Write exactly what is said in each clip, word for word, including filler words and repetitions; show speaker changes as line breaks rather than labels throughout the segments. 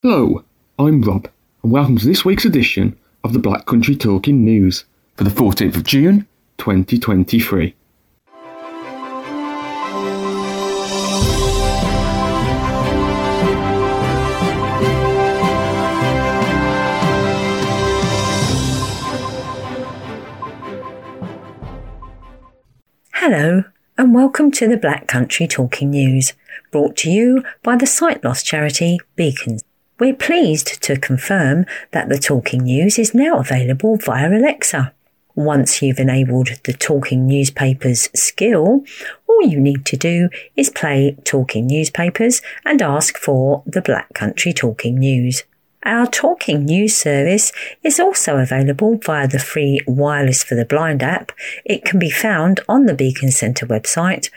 Hello, I'm Rob, and welcome to this week's edition of the Black Country Talking News for the fourteenth of June, twenty twenty-three.
Hello, and welcome to the Black Country Talking News, brought to you by the sight loss charity Beacon. We're pleased to confirm that the Talking News is now available via Alexa. Once you've enabled the Talking Newspapers skill, all you need to do is play Talking Newspapers and ask for the Black Country Talking News. Our Talking News service is also available via the free Wireless for the Blind app. It can be found on the Beacon Centre website,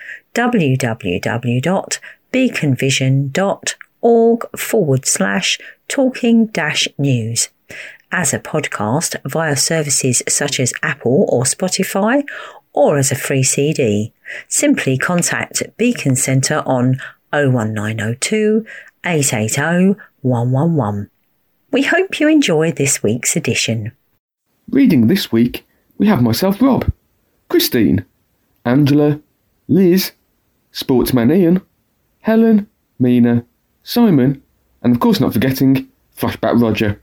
www.beaconvision.org forward slash talking dash news. As a podcast via services such as Apple or Spotify, or as a free C D. Simply contact Beacon Centre on oh one nine oh two, eight eight oh, one one one. We hope you enjoy this week's edition.
Reading this week, we have myself, Rob, Christine, Angela, Liz, Sportsman Ian, Helen, Mina, Simon, and of course not forgetting Flashback Roger.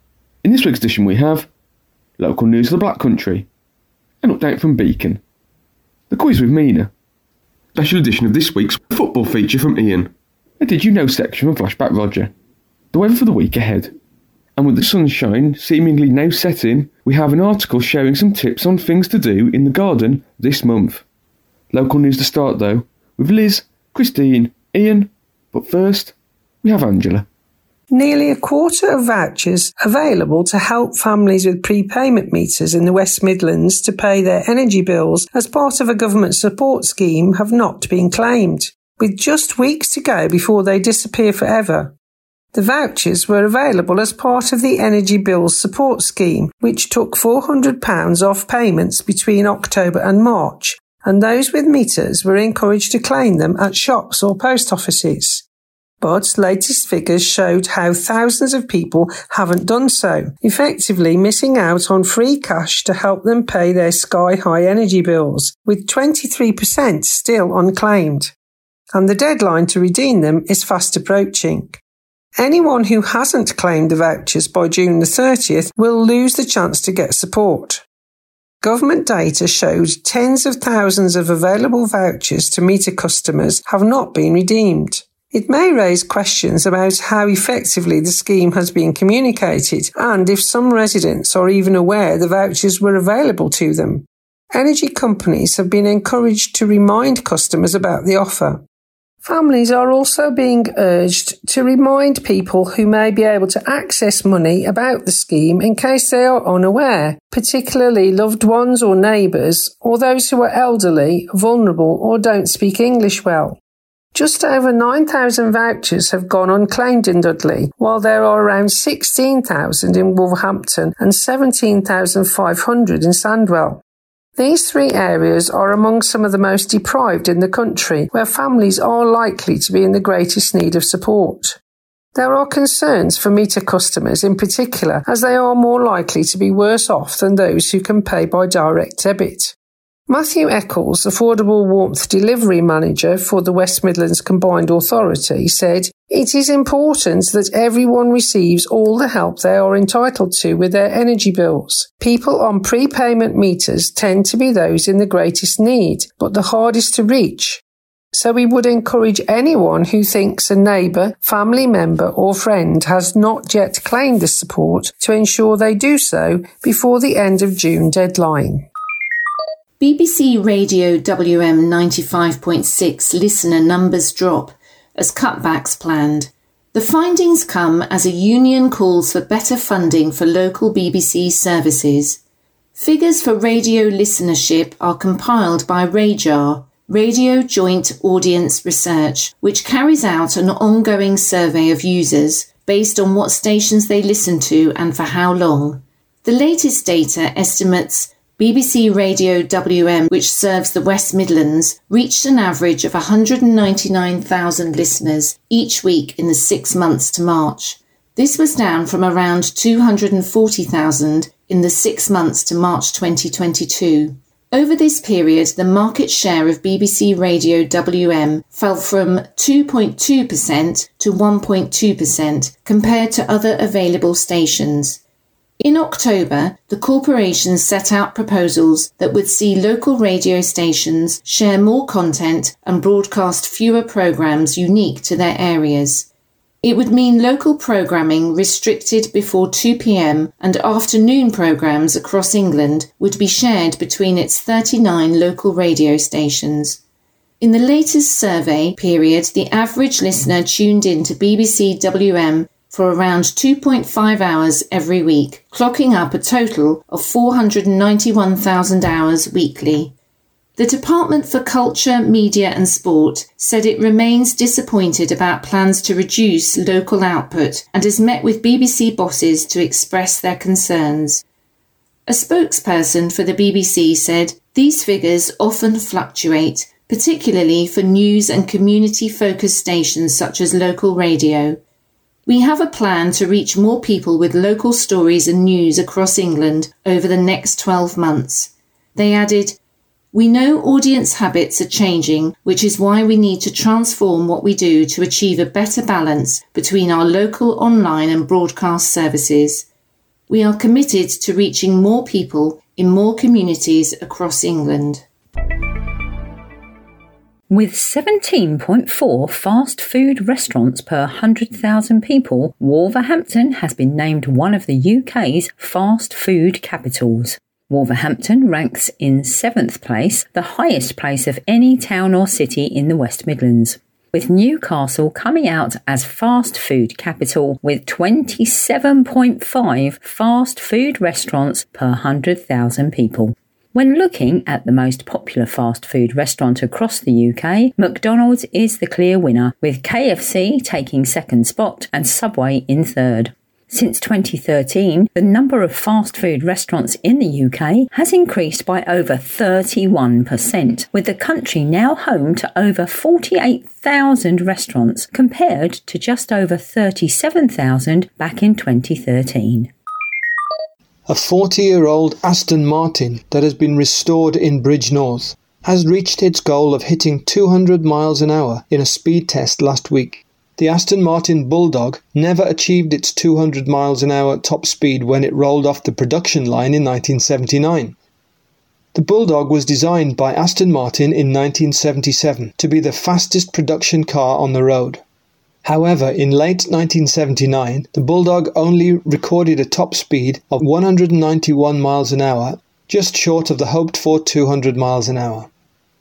In this week's edition we have local news of the Black Country, an update from Beacon, the quiz with Mina, special edition of this week's football feature from Ian, a Did You Know section from Flashback Roger, the weather for the week ahead. And with the sunshine seemingly now setting, we have an article showing some tips on things to do in the garden this month. Local news to start though, with Liz, Christine, Ian, but first, we have Angela.
Nearly a quarter of vouchers available to help families with prepayment meters in the West Midlands to pay their energy bills as part of a government support scheme have not been claimed, with just weeks to go before they disappear forever. The vouchers were available as part of the Energy Bills Support Scheme, which took four hundred pounds off payments between October and March, and those with meters were encouraged to claim them at shops or post offices. But latest figures showed how thousands of people haven't done so, effectively missing out on free cash to help them pay their sky-high energy bills, with twenty-three percent still unclaimed. And the deadline to redeem them is fast approaching. Anyone who hasn't claimed the vouchers by June the thirtieth will lose the chance to get support. Government data showed tens of thousands of available vouchers to meter customers have not been redeemed. It may raise questions about how effectively the scheme has been communicated and if some residents are even aware the vouchers were available to them. Energy companies have been encouraged to remind customers about the offer. Families are also being urged to remind people who may be able to access money about the scheme in case they are unaware, particularly loved ones or neighbours, or those who are elderly, vulnerable or don't speak English well. Just over nine thousand vouchers have gone unclaimed in Dudley, while there are around sixteen thousand in Wolverhampton and seventeen thousand five hundred in Sandwell. These three areas are among some of the most deprived in the country, where families are likely to be in the greatest need of support. There are concerns for meter customers in particular, as they are more likely to be worse off than those who can pay by direct debit. Matthew Eccles, Affordable Warmth Delivery Manager for the West Midlands Combined Authority, said, "It is important that everyone receives all the help they are entitled to with their energy bills. People on prepayment meters tend to be those in the greatest need, but the hardest to reach. So we would encourage anyone who thinks a neighbour, family member or friend has not yet claimed the support to ensure they do so before the end of June deadline."
B B C Radio W M ninety-five point six listener numbers drop as cutbacks planned. The findings come as a union calls for better funding for local B B C services. Figures for radio listenership are compiled by RAJAR, Radio Joint Audience Research, which carries out an ongoing survey of users based on what stations they listen to and for how long. The latest data estimates B B C Radio W M, which serves the West Midlands, reached an average of one hundred ninety-nine thousand listeners each week in the six months to March. This was down from around two hundred forty thousand in the six months to March twenty twenty-two. Over this period, the market share of B B C Radio W M fell from two point two percent to one point two percent compared to other available stations. In October, the corporation set out proposals that would see local radio stations share more content and broadcast fewer programmes unique to their areas. It would mean local programming restricted before two p.m. and afternoon programmes across England would be shared between its thirty-nine local radio stations. In the latest survey period, the average listener tuned in to B B C W M for around two point five hours every week, clocking up a total of four hundred ninety-one thousand hours weekly. The Department for Culture, Media and Sport said it remains disappointed about plans to reduce local output and has met with B B C bosses to express their concerns. A spokesperson for the B B C said these figures often fluctuate, particularly for news and community-focused stations such as local radio. We have a plan to reach more people with local stories and news across England over the next twelve months. They added, "We know audience habits are changing, which is why we need to transform what we do to achieve a better balance between our local online and broadcast services. We are committed to reaching more people in more communities across England."
With seventeen point four fast food restaurants per one hundred thousand people, Wolverhampton has been named one of the U K's fast food capitals. Wolverhampton ranks in seventh place, the highest place of any town or city in the West Midlands, with Newcastle coming out as fast food capital with twenty-seven point five fast food restaurants per one hundred thousand people. When looking at the most popular fast food restaurant across the U K, McDonald's is the clear winner, with K F C taking second spot and Subway in third. Since twenty thirteen, the number of fast food restaurants in the U K has increased by over thirty-one percent, with the country now home to over forty-eight thousand restaurants compared to just over thirty-seven thousand back in twenty thirteen.
A forty-year-old Aston Martin that has been restored in Bridgnorth has reached its goal of hitting two hundred miles an hour in a speed test last week. The Aston Martin Bulldog never achieved its two hundred miles an hour top speed when it rolled off the production line in nineteen seventy-nine. The Bulldog was designed by Aston Martin in nineteen seventy-seven to be the fastest production car on the road. However, in late nineteen seventy-nine, the Bulldog only recorded a top speed of one hundred ninety-one miles an hour, just short of the hoped-for two hundred miles an hour.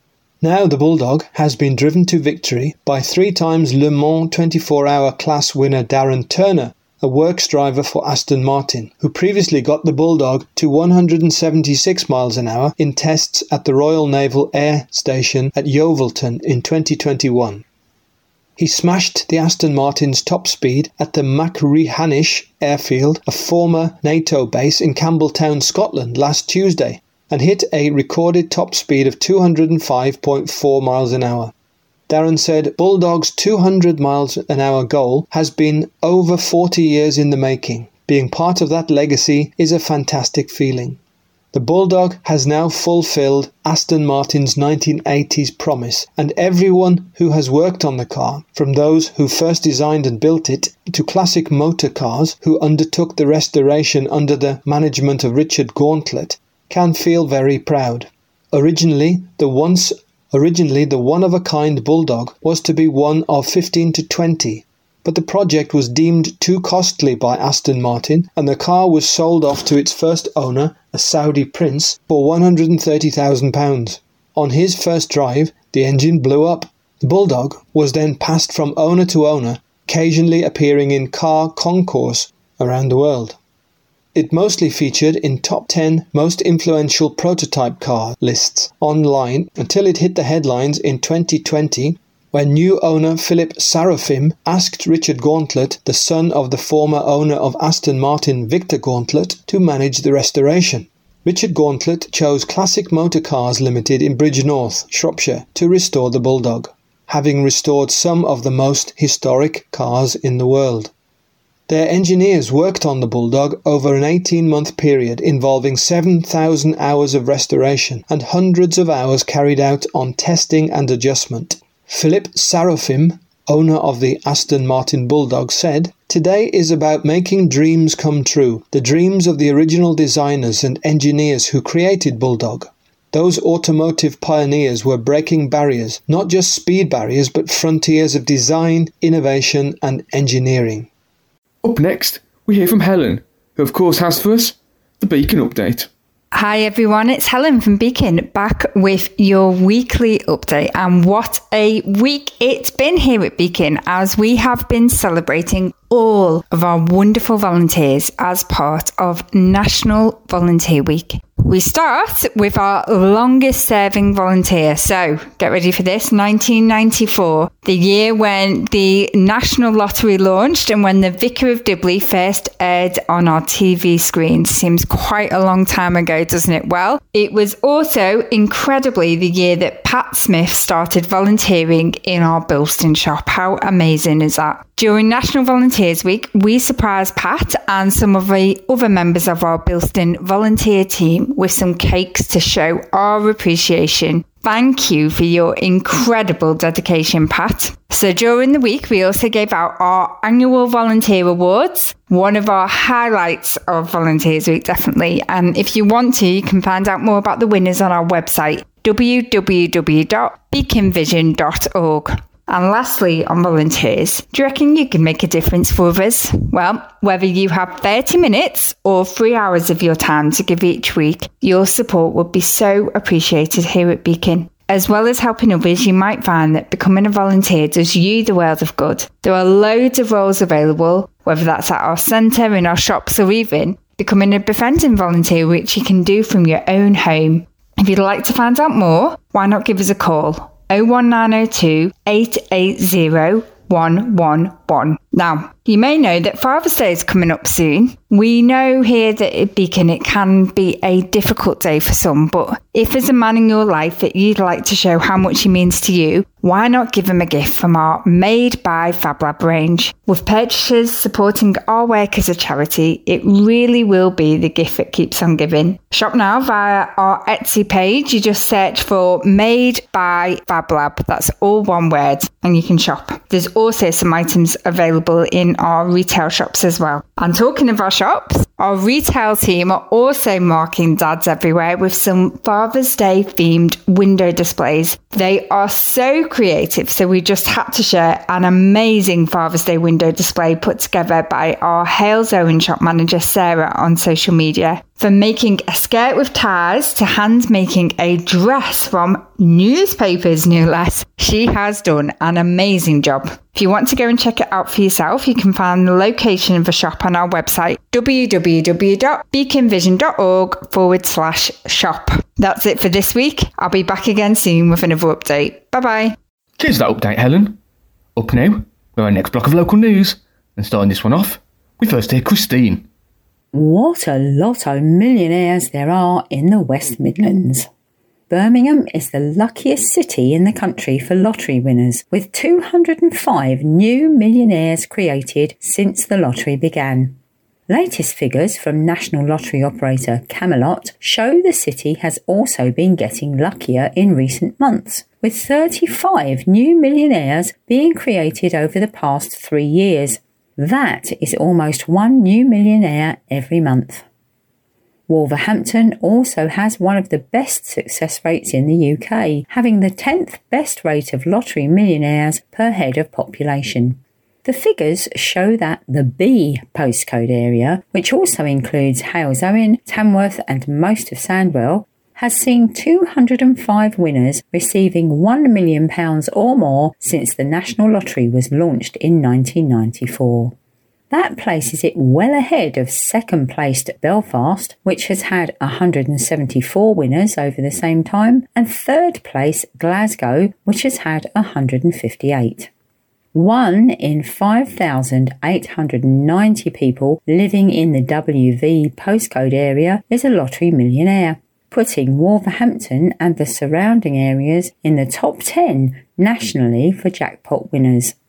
Now the Bulldog has been driven to victory by three times Le Mans twenty-four hour class winner Darren Turner, a works driver for Aston Martin, who previously got the Bulldog to one hundred seventy-six miles an hour in tests at the Royal Naval Air Station at Yeovilton in twenty twenty-one. He smashed the Aston Martin's top speed at the Machrihanish airfield, a former NATO base in Campbelltown, Scotland, last Tuesday, and hit a recorded top speed of two hundred five point four miles an hour. Darren said, "Bulldog's two hundred miles an hour goal has been over forty years in the making. Being part of that legacy is a fantastic feeling. The Bulldog has now fulfilled Aston Martin's nineteen eighties promise, and everyone who has worked on the car, from those who first designed and built it to classic motor cars who undertook the restoration under the management of Richard Gauntlet, can feel very proud. Originally, the once originally the one-of-a-kind Bulldog was to be one of fifteen to twenty, but the project was deemed too costly by Aston Martin, and the car was sold off to its first owner, a Saudi prince, for one hundred thirty thousand pounds. On his first drive, the engine blew up. The Bulldog was then passed from owner to owner, occasionally appearing in car concourse around the world. It mostly featured in top ten most influential prototype car lists online until it hit the headlines in twenty twenty, when new owner Philip Sarofim asked Richard Gauntlet, the son of the former owner of Aston Martin Victor Gauntlet, to manage the restoration. Richard Gauntlet chose Classic Motor Cars Limited in Bridgnorth, Shropshire, to restore the Bulldog, having restored some of the most historic cars in the world. Their engineers worked on the Bulldog over an eighteen-month period involving seven thousand hours of restoration and hundreds of hours carried out on testing and adjustment. Philip Sarofim, owner of the Aston Martin Bulldog, said, "Today is about making dreams come true, the dreams of the original designers and engineers who created Bulldog. Those automotive pioneers were breaking barriers, not just speed barriers, but frontiers of design, innovation and engineering."
Up next, we hear from Helen, who of course has for us the Beacon Update.
Hi everyone, it's Helen from Beacon, back with your weekly update. And what a week it's been here at Beacon, as we have been celebrating all of our wonderful volunteers as part of National Volunteer Week. We start with our longest serving volunteer. So get ready for this. nineteen ninety-four, the year when the National Lottery launched and when the Vicar of Dibley first aired on our T V screens. Seems quite a long time ago, doesn't it? Well, it was also incredibly the year that Pat Smith started volunteering in our Bilston shop. How amazing is that? During National Volunteers Week, we surprised Pat and some of the other members of our Bilston volunteer team with some cakes to show our appreciation. Thank you for your incredible dedication, Pat. So during the week, we also gave out our annual volunteer awards, one of our highlights of Volunteers Week, definitely. And if you want to, you can find out more about the winners on our website, w w w dot beacon vision dot org. And lastly, on volunteers, do you reckon you can make a difference for others? Well, whether you have thirty minutes or three hours of your time to give each week, your support would be so appreciated here at Beacon. As well as helping others, you might find that becoming a volunteer does you the world of good. There are loads of roles available, whether that's at our centre, in our shops, or even becoming a befriending volunteer, which you can do from your own home. If you'd like to find out more, why not give us a call? oh one nine oh two, eight eight zero, one one one. Now, you may know that Father's Day is coming up soon. We know here that at Beacon it can be a difficult day for some, but if there's a man in your life that you'd like to show how much he means to you, why not give him a gift from our Made by FabLab range? With purchases supporting our work as a charity, it really will be the gift that keeps on giving. Shop now via our Etsy page. You just search for Made by FabLab. That's all one word, and you can shop. There's also some items available in our retail shops as well. And talking of our shops, our retail team are also marking dads everywhere with some Father's Day themed window displays. They are so creative, so we just had to share an amazing Father's Day window display put together by our Hales Owen shop manager Sarah on social media. From making a skirt with ties to hand making a dress from newspapers, no less, she has done an amazing job. If you want to go and check it out for yourself, you can find the location of the shop on our website, w w w dot beacon vision dot org forward slash shop. That's it for this week. I'll be back again soon with another update. Bye bye.
Cheers for that update, Helen. Up now with our next block of local news, and starting this one off, we first hear Christine.
What a lot of millionaires there are in the West Midlands. Birmingham is the luckiest city in the country for lottery winners, with two hundred five new millionaires created since the lottery began. Latest figures from national lottery operator Camelot show the city has also been getting luckier in recent months, with thirty-five new millionaires being created over the past three years. That is almost one new millionaire every month. Wolverhampton also has one of the best success rates in the U K, having the tenth best rate of lottery millionaires per head of population. The figures show that the B postcode area, which also includes Hales Owen, Tamworth and most of Sandwell, has seen two hundred five winners receiving one million pounds or more since the National Lottery was launched in nineteen ninety-four. That places it well ahead of second-placed Belfast, which has had one hundred seventy-four winners over the same time, and third place Glasgow, which has had one hundred fifty-eight. One in five thousand eight hundred ninety people living in the W V postcode area is a lottery millionaire, putting Wolverhampton and the surrounding areas in the top ten nationally for jackpot winners.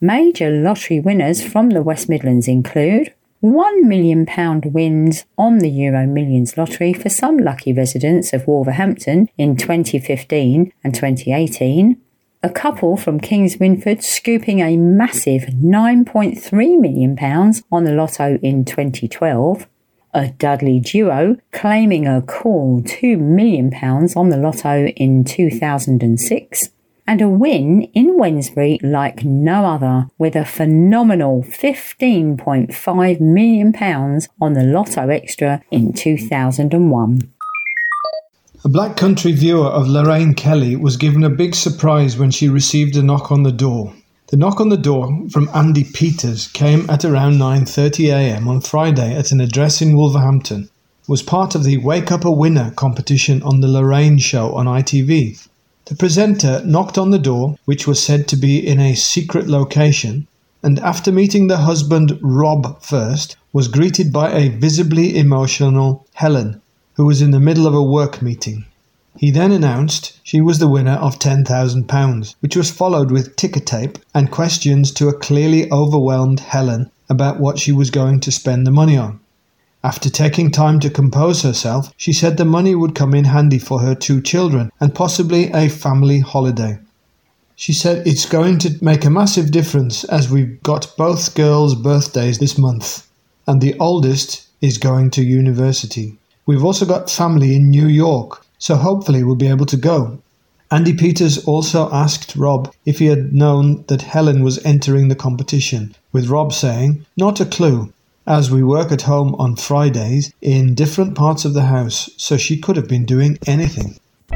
Major lottery winners from the West Midlands include one million pounds wins on the Euro Millions lottery for some lucky residents of Wolverhampton in twenty fifteen and twenty eighteen, a couple from Kings Winford scooping a massive nine point three million pounds on the lotto in twenty twelve, a Dudley duo claiming a cool two million pounds on the lotto in two thousand six, and a win in Wednesbury like no other with a phenomenal fifteen point five million pounds on the Lotto Extra in two thousand one.
A Black Country viewer of Lorraine Kelly was given a big surprise when she received a knock on the door. The knock on the door from Andy Peters came at around nine thirty a m on Friday at an address in Wolverhampton. It was part of the Wake Up a Winner competition on the Lorraine Show on I T V. The presenter knocked on the door, which was said to be in a secret location, and after meeting the husband Rob first, was greeted by a visibly emotional Helen, who was in the middle of a work meeting. He then announced she was the winner of ten thousand pounds, which was followed with ticker tape and questions to a clearly overwhelmed Helen about what she was going to spend the money on. After taking time to compose herself, she said the money would come in handy for her two children and possibly a family holiday. She said it's going to make a massive difference as we've got both girls' birthdays this month, and the oldest is going to university. We've also got family in New York, so hopefully we'll be able to go. Andy Peters also asked Rob if he had known that Helen was entering the competition, with Rob saying, "Not a clue, as we work at home on Fridays in different parts of the house, so she could have been doing anything."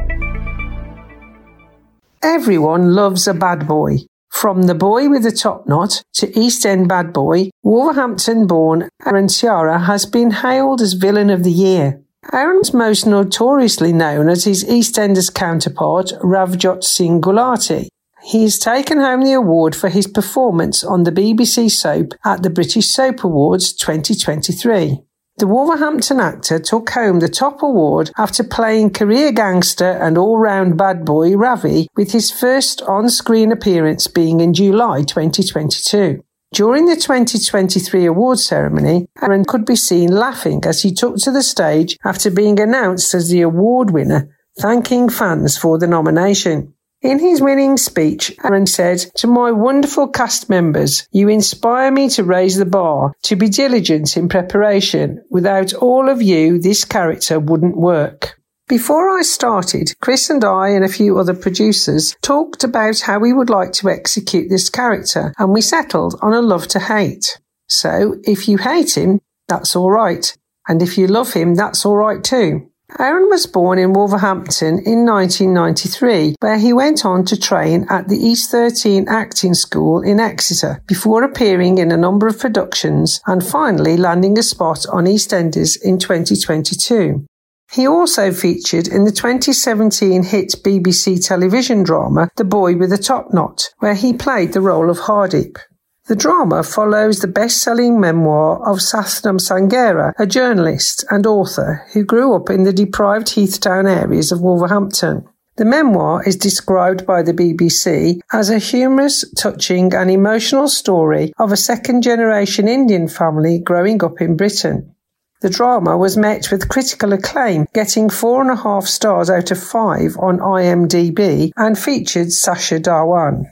Everyone loves a bad boy. From the boy with the top knot to East End bad boy, Wolverhampton-born Aaron Ciara has been hailed as Villain of the Year. Aaron's most notoriously known as his EastEnders counterpart, Ravjot Singh Gulati. He has taken home the award for his performance on the B B C soap at the British Soap Awards twenty twenty-three. The Wolverhampton actor took home the top award after playing career gangster and all-round bad boy Ravi, with his first on-screen appearance being in July twenty twenty-two. During the twenty twenty-three awards ceremony, Aaron could be seen laughing as he took to the stage after being announced as the award winner, thanking fans for the nomination. In his winning speech, Aaron said, "To my wonderful cast members, you inspire me to raise the bar, to be diligent in preparation. Without all of you, this character wouldn't work." Before I started, Chris and I and a few other producers talked about how we would like to execute this character, and we settled on a love to hate. So, if you hate him, that's alright. And if you love him, that's alright too. Aaron was born in Wolverhampton in nineteen ninety-three, where he went on to train at the East thirteen Acting School in Exeter, before appearing in a number of productions and finally landing a spot on EastEnders in twenty twenty-two. He also featured in the twenty seventeen hit B B C television drama The Boy with the Top Knot, where he played the role of Hardeep. The drama follows the best-selling memoir of Sathnam Sanghera, a journalist and author who grew up in the deprived Heathtown areas of Wolverhampton. The memoir is described by the B B C as a humorous, touching and emotional story of a second-generation Indian family growing up in Britain. The drama was met with critical acclaim, getting four and a half stars out of five on I M D B and featured Sacha Dhawan.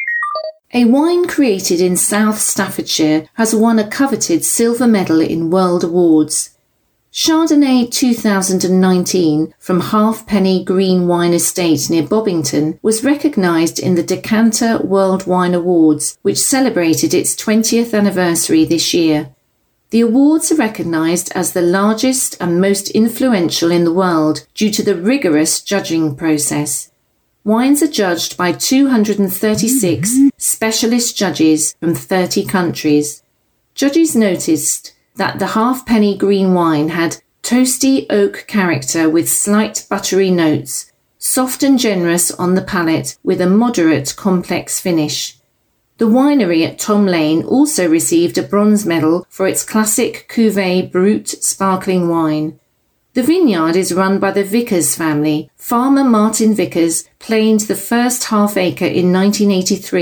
A wine created in South Staffordshire has won a coveted silver medal in World Awards. Chardonnay two thousand nineteen from Halfpenny Green Wine Estate near Bobbington was recognised in the Decanter World Wine Awards, which celebrated its twentieth anniversary this year. The awards are recognised as the largest and most influential in the world due to the rigorous judging process. Wines are judged by two hundred thirty-six specialist judges from thirty countries. Judges noticed that the Halfpenny Green wine had toasty oak character with slight buttery notes, soft and generous on the palate with a moderate complex finish. The winery at Tom Lane also received a bronze medal for its classic Cuvée Brut sparkling wine. The vineyard is run by the Vickers family. Farmer Martin Vickers planed the first half acre in nineteen eighty-three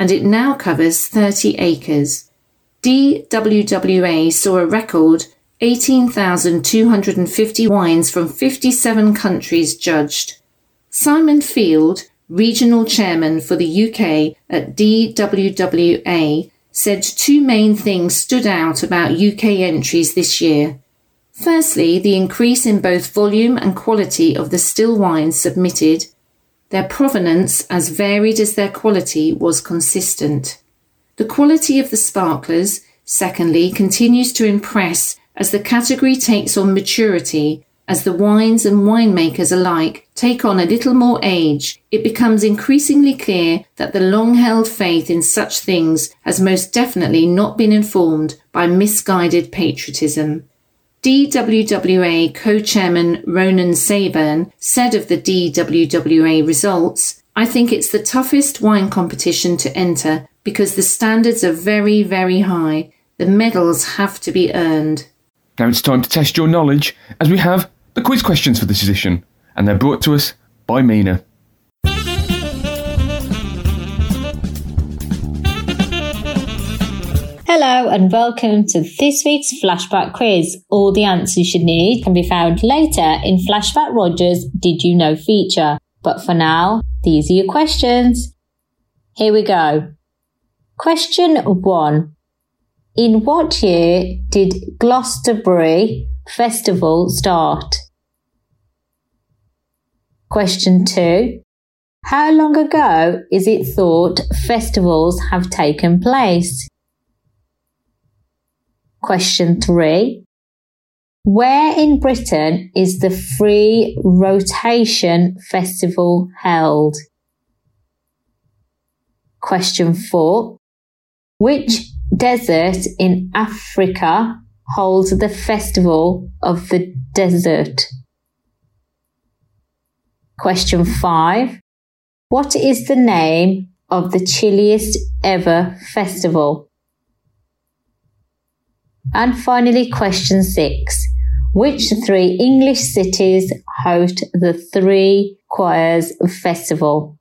and it now covers thirty acres. D W W A saw a record eighteen thousand two hundred fifty wines from fifty-seven countries judged. Simon Field, regional chairman for the U K at D W W A, said two main things stood out about U K entries this year. Firstly, the increase in both volume and quality of the still wines submitted. Their provenance, as varied as their quality, was consistent. The quality of the sparklers, secondly, continues to impress as the category takes on maturity. As the wines and winemakers alike take on a little more age, it becomes increasingly clear that the long-held faith in such things has most definitely not been informed by misguided patriotism. D W W A co-chairman Ronan Sayburn said of the D W W A results, "I think it's the toughest wine competition to enter because the standards are very, very high. The medals have to be earned."
Now it's time to test your knowledge, as we have the quiz questions for this edition, and they're brought to us by Mina.
Hello and welcome to this week's Flashback quiz. All the answers you should need can be found later in Flashback Roger's Did You Know feature. But for now, these are your questions. Here we go. Question one. In what year did Glastonbury Festival start? Question two. How long ago is it thought festivals have taken place? Question three. Where in Britain is the Free Rotation Festival held? Question four. Which desert in Africa holds the Festival of the Desert? Question five. What is the name of the chilliest ever festival? And finally, question six. Which three English cities host the Three Choirs Festival?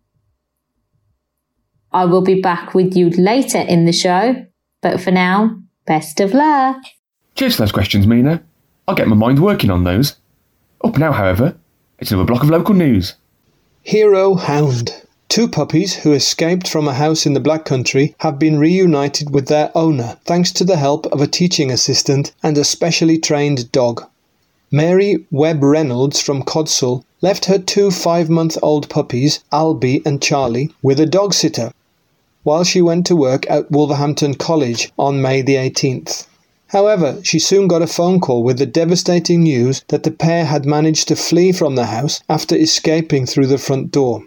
I will be back with you later in the show, but for now, best of luck.
Cheers for those questions, Mina. I'll get my mind working on those. Up now, however, it's another block of local news.
Hero Hound. Two puppies who escaped from a house in the Black Country have been reunited with their owner thanks to the help of a teaching assistant and a specially trained dog. Mary Webb Reynolds from Codsall left her two five-month-old puppies, Albie and Charlie, with a dog sitter while she went to work at Wolverhampton College on May the eighteenth. However, she soon got a phone call with the devastating news that the pair had managed to flee from the house after escaping through the front door.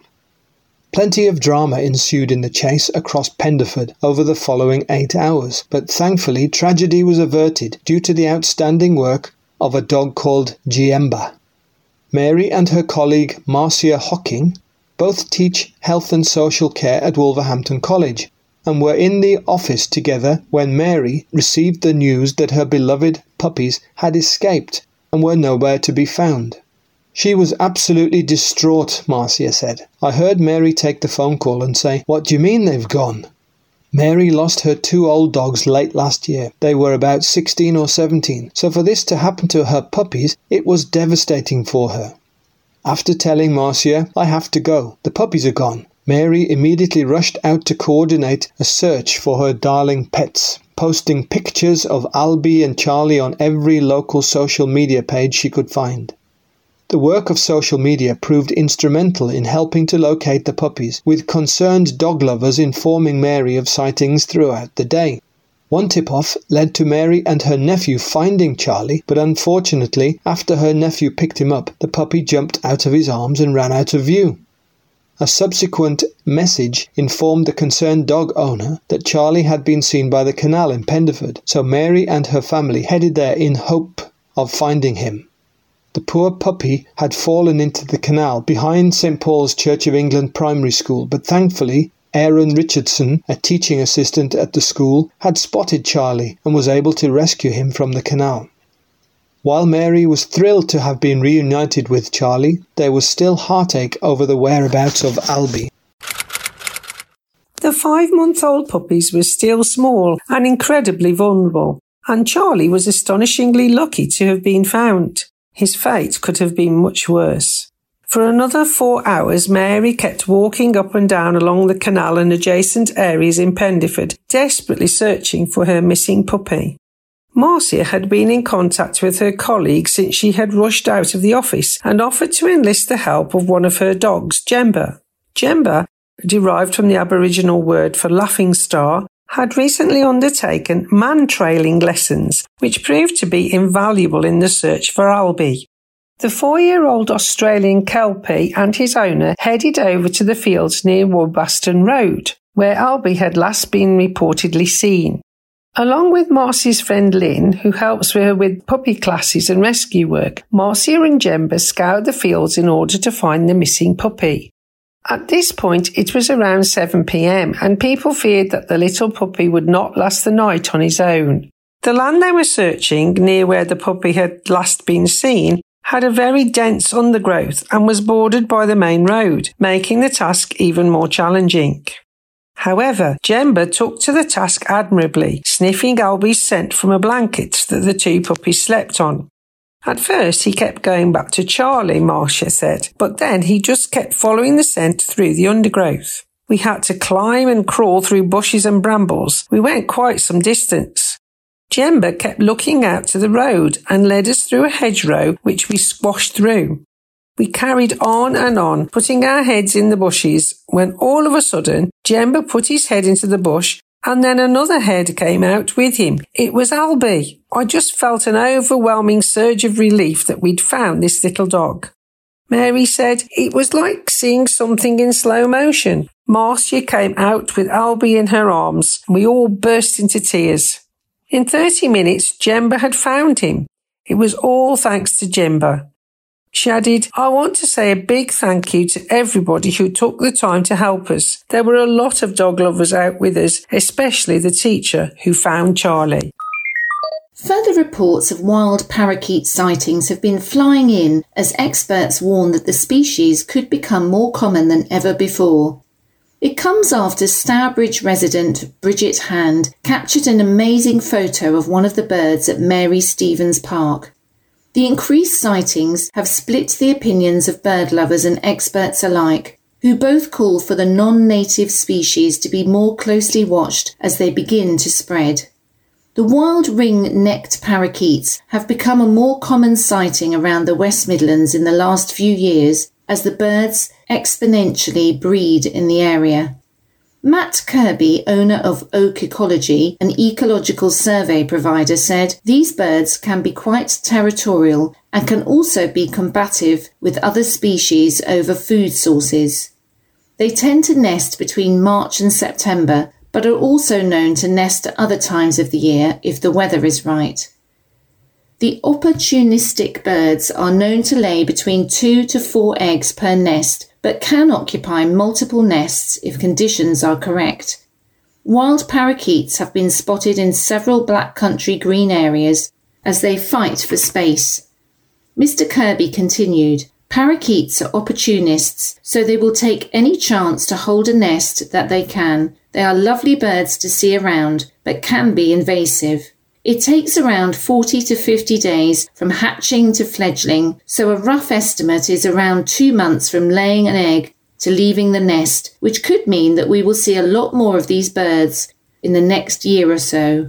Plenty of drama ensued in the chase across Penderford over the following eight hours, but thankfully tragedy was averted due to the outstanding work of a dog called Giemba. Mary and her colleague Marcia Hocking both teach health and social care at Wolverhampton College and were in the office together when Mary received the news that her beloved puppies had escaped and were nowhere to be found. She was absolutely distraught, Marcia said. I heard Mary take the phone call and say, "What do you mean they've gone?" Mary lost her two old dogs late last year. They were about sixteen or seventeen, so for this to happen to her puppies, it was devastating for her. After telling Marcia, "I have to go, the puppies are gone," Mary immediately rushed out to coordinate a search for her darling pets, posting pictures of Albie and Charlie on every local social media page she could find. The work of social media proved instrumental in helping to locate the puppies, with concerned dog lovers informing Mary of sightings throughout the day. One tip-off led to Mary and her nephew finding Charlie, but unfortunately, after her nephew picked him up, the puppy jumped out of his arms and ran out of view. A subsequent message informed the concerned dog owner that Charlie had been seen by the canal in Penderford, so Mary and her family headed there in hope of finding him. The poor puppy had fallen into the canal behind Saint Paul's Church of England Primary School, but thankfully Aaron Richardson, a teaching assistant at the school, had spotted Charlie and was able to rescue him from the canal. While Mary was thrilled to have been reunited with Charlie, there was still heartache over the whereabouts of Albie.
The five-month-old puppies were still small and incredibly vulnerable, and Charlie was astonishingly lucky to have been found. His fate could have been much worse. For another four hours, Mary kept walking up and down along the canal and adjacent areas in Pendeford, desperately searching for her missing puppy. Marcia had been in contact with her colleague since she had rushed out of the office and offered to enlist the help of one of her dogs, Jemba. Jemba, derived from the Aboriginal word for laughing star, had recently undertaken man-trailing lessons, which proved to be invaluable in the search for Albie. The four-year-old Australian Kelpie and his owner headed over to the fields near Wobaston Road, where Albie had last been reportedly seen. Along with Marcia's friend Lynn, who helps her with puppy classes and rescue work, Marcia and Jemba scoured the fields in order to find the missing puppy. At this point, it was around seven p.m, and people feared that the little puppy would not last the night on his own. The land they were searching, near where the puppy had last been seen, had a very dense undergrowth and was bordered by the main road, making the task even more challenging. However, Jemba took to the task admirably, sniffing Albie's scent from a blanket that the two puppies slept on. At first, he kept going back to Charlie, Marcia said, but then he just kept following the scent through the undergrowth. We had to climb and crawl through bushes and brambles. We went quite some distance. Jemba kept looking out to the road and led us through a hedgerow which we squashed through. We carried on and on, putting our heads in the bushes, when all of a sudden Jemba put his head into the bush and then another head came out with him. It was Albie. I just felt an overwhelming surge of relief that we'd found this little dog. Mary said it was like seeing something in slow motion. Marcia came out with Albie in her arms and we all burst into tears. In thirty minutes, Jemba had found him. It was all thanks to Jemba. She added, I want to say a big thank you to everybody who took the time to help us. There were a lot of dog lovers out with us, especially the teacher who found Charlie.
Further reports of wild parakeet sightings have been flying in as experts warn that the species could become more common than ever before. It comes after Stourbridge resident Bridget Hand captured an amazing photo of one of the birds at Mary Stevens Park. The increased sightings have split the opinions of bird lovers and experts alike, who both call for the non-native species to be more closely watched as they begin to spread. The wild ring-necked parakeets have become a more common sighting around the West Midlands in the last few years as the birds exponentially breed in the area. Matt Kirby, owner of Oak Ecology, an ecological survey provider, said these birds can be quite territorial and can also be combative with other species over food sources. They tend to nest between March and September, but are also known to nest at other times of the year if the weather is right. The opportunistic birds are known to lay between two to four eggs per nest, but can occupy multiple nests if conditions are correct. Wild parakeets have been spotted in several Black Country green areas as they fight for space. Mister Kirby continued, parakeets are opportunists, so they will take any chance to hold a nest that they can. They are lovely birds to see around, but can be invasive. It takes around forty to fifty days from hatching to fledgling, so a rough estimate is around two months from laying an egg to leaving the nest, which could mean that we will see a lot more of these birds in the next year or so.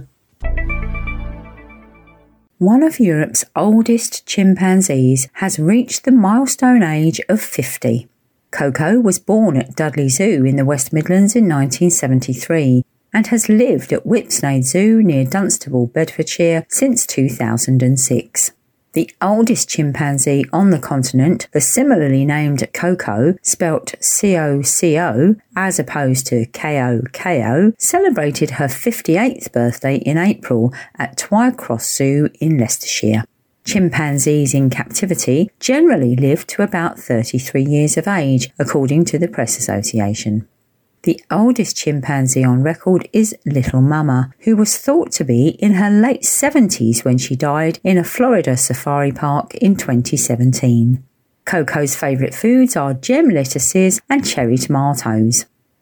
One of Europe's oldest chimpanzees has reached the milestone age of fifty. Coco was born at Dudley Zoo in the West Midlands in nineteen seventy-three and has lived at Whipsnade Zoo near Dunstable, Bedfordshire since two thousand six. The oldest chimpanzee on the continent, the similarly named Coco, spelt C O C O as opposed to K O K O, celebrated her fifty-eighth birthday in April at Twycross Zoo in Leicestershire. Chimpanzees in captivity generally live to about thirty-three years of age, according to the Press Association. The oldest chimpanzee on record is Little Mama, who was thought to be in her late seventies when she died in a Florida safari park in twenty seventeen. Coco's favourite foods are gem lettuces and cherry tomatoes.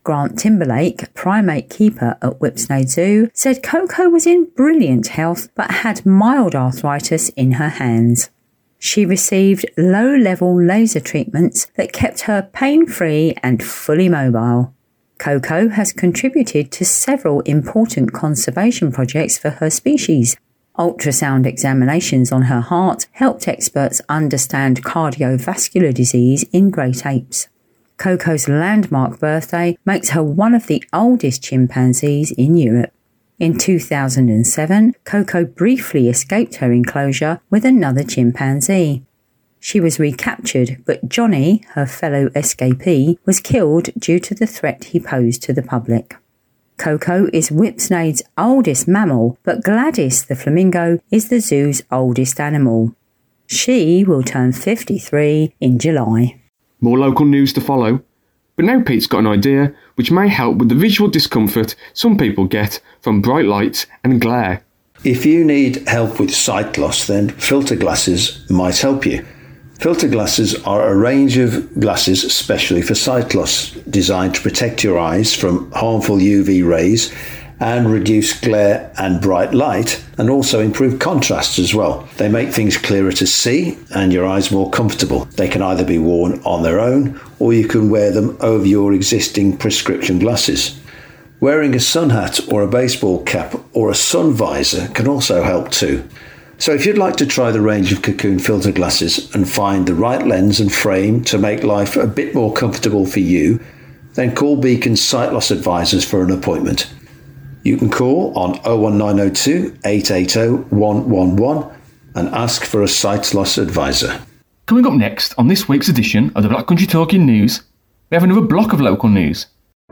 Grant Timberlake, primate keeper at Whipsnade Zoo, said Coco was in brilliant health but had mild arthritis in her hands. She received low-level laser treatments that kept her pain-free and fully mobile. Coco has contributed to several important conservation projects for her species. Ultrasound examinations on her heart helped experts understand cardiovascular disease in great apes. Coco's landmark birthday makes her one of the oldest chimpanzees in Europe. In two thousand seven, Coco briefly escaped her enclosure with another chimpanzee. She was recaptured, but Johnny, her fellow escapee, was killed due to the threat he posed to the public. Coco is Whipsnade's oldest mammal, but Gladys the flamingo is the zoo's oldest animal. She will turn fifty-three in July.
More local news to follow. But now Pete's got an idea which may help with the visual discomfort some people get from bright lights and glare.
If you need help with sight loss, then filter glasses might help you. Filter glasses are a range of glasses especially for sight loss, designed to protect your eyes from harmful U V rays and reduce glare and bright light, and also improve contrast as well. They make things clearer to see and your eyes more comfortable. They can either be worn on their own or you can wear them over your existing prescription glasses. Wearing a sun hat or a baseball cap or a sun visor can also help too. So if you'd like to try the range of Cocoon filter glasses and find the right lens and frame to make life a bit more comfortable for you, then call Beacon's Sight Loss Advisors for an appointment. You can call on oh one nine oh two, eight eight oh, one one one and ask for a sight loss advisor.
Coming up next on this week's edition of the Black Country Talking News, we have another block of local news.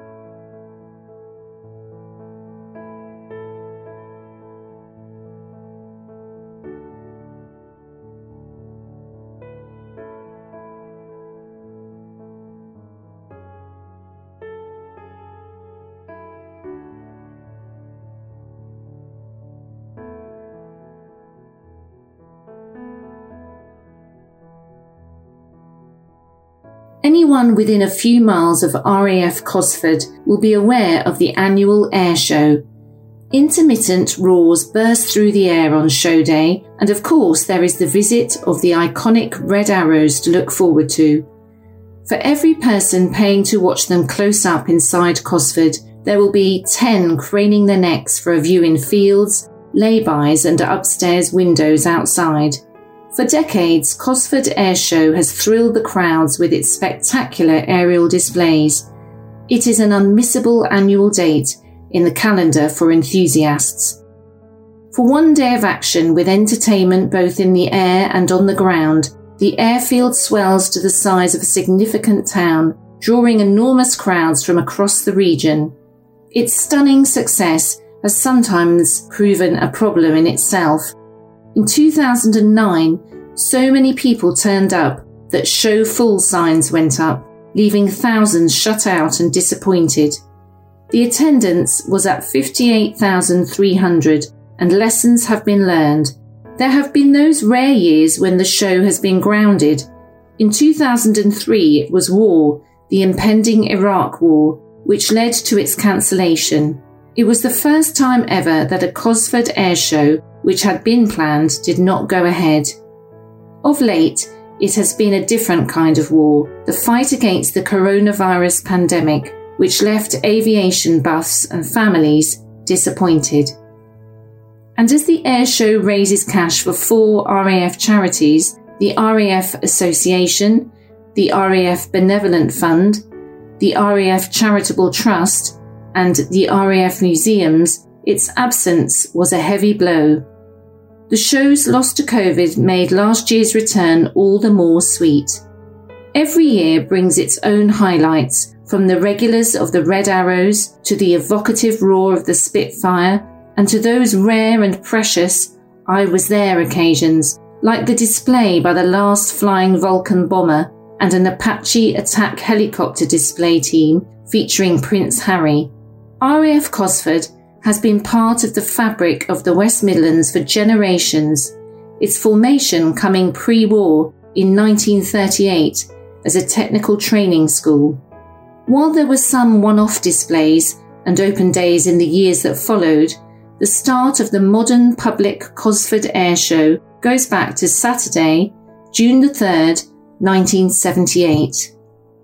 Anyone within a few miles of R A F Cosford will be aware of the annual air show. Intermittent roars burst through the air on show day, and of course there is the visit of the iconic Red Arrows to look forward to. For every person paying to watch them close up inside Cosford, there will be ten craning their necks for a view in fields, laybys and upstairs windows outside. For decades, Cosford Air Show has thrilled the crowds with its spectacular aerial displays. It is an unmissable annual date in the calendar for enthusiasts. For one day of action with entertainment both in the air and on the ground, the airfield swells to the size of a significant town, drawing enormous crowds from across the region. Its stunning success has sometimes proven a problem in itself. In two thousand nine, so many people turned up that show full signs went up, leaving thousands shut out and disappointed. The attendance was at fifty-eight thousand three hundred and lessons have been learned. There have been those rare years when the show has been grounded. In two thousand three, it was war, the impending Iraq War, which led to its cancellation. It was the first time ever that a Cosford Air Show, which had been planned, did not go ahead. Of late, it has been a different kind of war, the fight against the coronavirus pandemic, which left aviation buffs and families disappointed. And as the air show raises cash for four R A F charities, the R A F Association, the R A F Benevolent Fund, the R A F Charitable Trust, and the R A F Museums, its absence was a heavy blow. The show's loss to COVID made last year's return all the more sweet. Every year brings its own highlights, from the regulars of the Red Arrows to the evocative roar of the Spitfire, and to those rare and precious I was there occasions, like the display by the last flying Vulcan bomber and an Apache attack helicopter display team featuring Prince Harry. R A F Cosford has been part of the fabric of the West Midlands for generations, its formation coming pre-war in nineteen thirty-eight as a technical training school. While there were some one-off displays and open days in the years that followed, the start of the modern public Cosford Air Show goes back to Saturday, June the third, nineteen seventy-eight.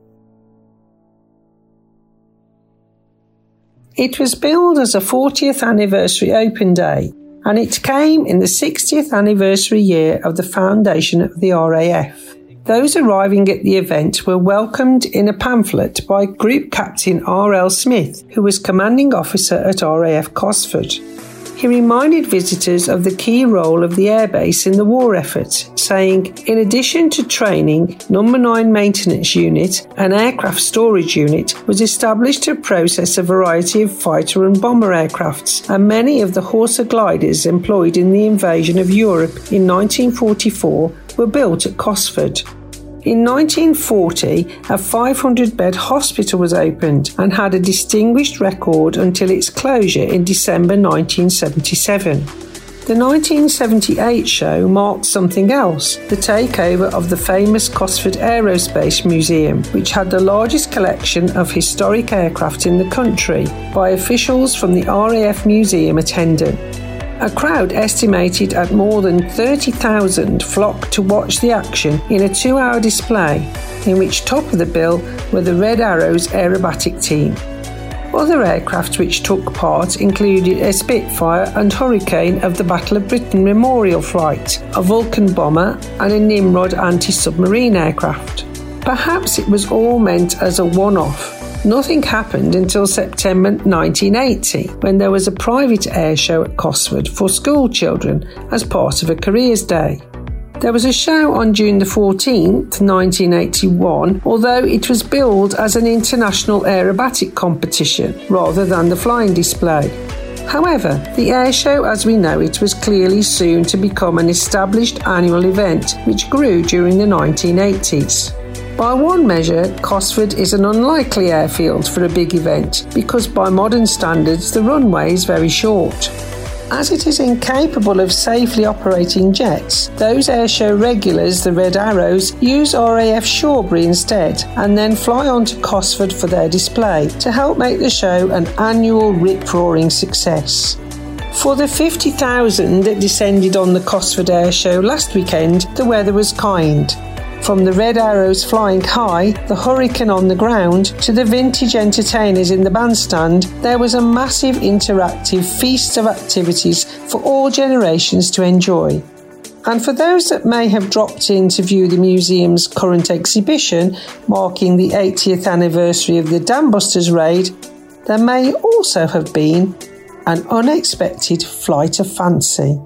It was billed as a fortieth anniversary open day, and it came in the sixtieth anniversary year of the foundation of the R A F. Those arriving at the event were welcomed in a pamphlet by Group Captain R L Smith, who was commanding officer at R A F Cosford. He reminded visitors of the key role of the airbase in the war effort, saying, in addition to training, Number nine Maintenance Unit, an aircraft storage unit, was established to process a variety of fighter and bomber aircrafts, and many of the Horsa gliders employed in the invasion of Europe in nineteen forty-four were built at Cosford. In nineteen forty, a five hundred bed hospital was opened and had a distinguished record until its closure in December nineteen seventy-seven. The nineteen seventy-eight show marked something else, the takeover of the famous Cosford Aerospace Museum, which had the largest collection of historic aircraft in the country, by officials from the R A F Museum attending. A crowd estimated at more than thirty thousand flocked to watch the action in a two-hour display, in which top of the bill were the Red Arrows aerobatic team. Other aircraft which took part included a Spitfire and Hurricane of the Battle of Britain Memorial Flight, a Vulcan bomber and a Nimrod anti-submarine aircraft. Perhaps it was all meant as a one-off. Nothing happened until September nineteen eighty, when there was a private air show at Cosford for school children as part of a careers day. There was a show on June the fourteenth, nineteen eighty-one, although it was billed as an international aerobatic competition rather than the flying display. However, the air show as we know it was clearly soon to become an established annual event which grew during the nineteen eighties. By one measure, Cosford is an unlikely airfield for a big event because by modern standards the runway is very short. As it is incapable of safely operating jets, those airshow regulars, the Red Arrows, use R A F Shawbury instead and then fly on to Cosford for their display to help make the show an annual rip-roaring success. For the fifty thousand that descended on the Cosford Air Show last weekend, the weather was kind. From the Red Arrows flying high, the Hurricane on the ground, to the vintage entertainers in the bandstand, there was a massive interactive feast of activities for all generations to enjoy. And for those that may have dropped in to view the museum's current exhibition, marking the eightieth anniversary of the Dambusters raid, there may also have been an unexpected flight of fancy.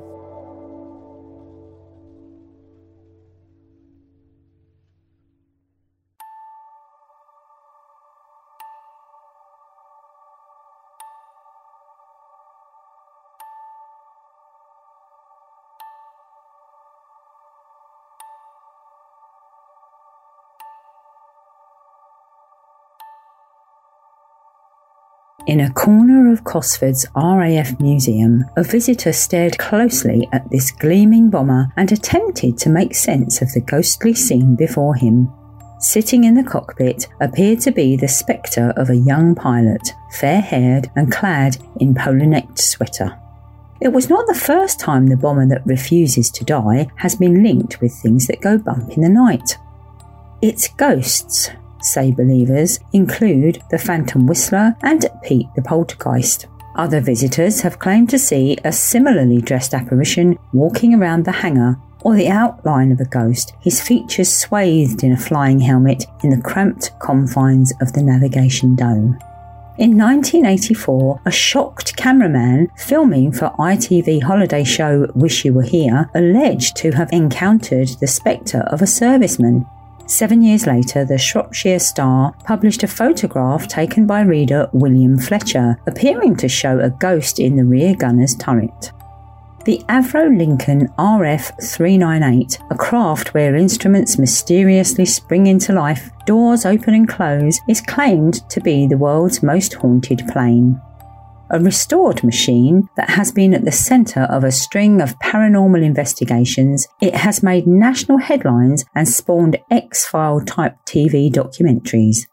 In a corner of Cosford's R A F Museum, a visitor stared closely at this gleaming bomber and attempted to make sense of the ghostly scene before him. Sitting in the cockpit appeared to be the spectre of a young pilot, fair-haired and clad in polo-necked sweater. It was not the first time the bomber that refuses to die has been linked with things that go bump in the night. Its ghosts, say believers, include the Phantom Whistler and Pete the Poltergeist. Other visitors have claimed to see a similarly dressed apparition walking around the hangar, or the outline of a ghost, his features swathed in a flying helmet in the cramped confines of the navigation dome. In nineteen eighty-four, a shocked cameraman filming for I T V holiday show Wish You Were Here alleged to have encountered the spectre of a serviceman. Seven years later, the Shropshire Star published a photograph taken by reader William Fletcher, appearing to show a ghost in the rear gunner's turret. The Avro Lincoln R F three ninety-eight, a craft where instruments mysteriously spring into life, doors open and close, is claimed to be the world's most haunted plane. A restored machine that has been at the centre of a string of paranormal investigations, it has made national headlines and spawned X-File type T V documentaries.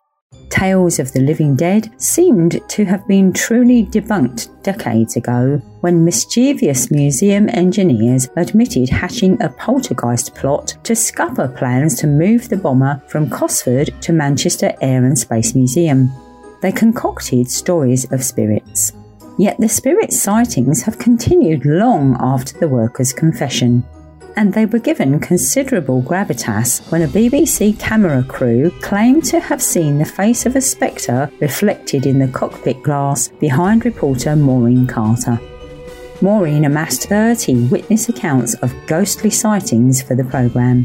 Tales of the living dead seemed to have been truly debunked decades ago when mischievous museum engineers admitted hatching a poltergeist plot to scupper plans to move the bomber from Cosford to Manchester Air and Space Museum. They concocted stories of spirits. Yet the spirit sightings have continued long after the workers' confession, and they were given considerable gravitas when a B B C camera crew claimed to have seen the face of a spectre reflected in the cockpit glass behind reporter Maureen Carter. Maureen amassed thirty witness accounts of ghostly sightings for the programme.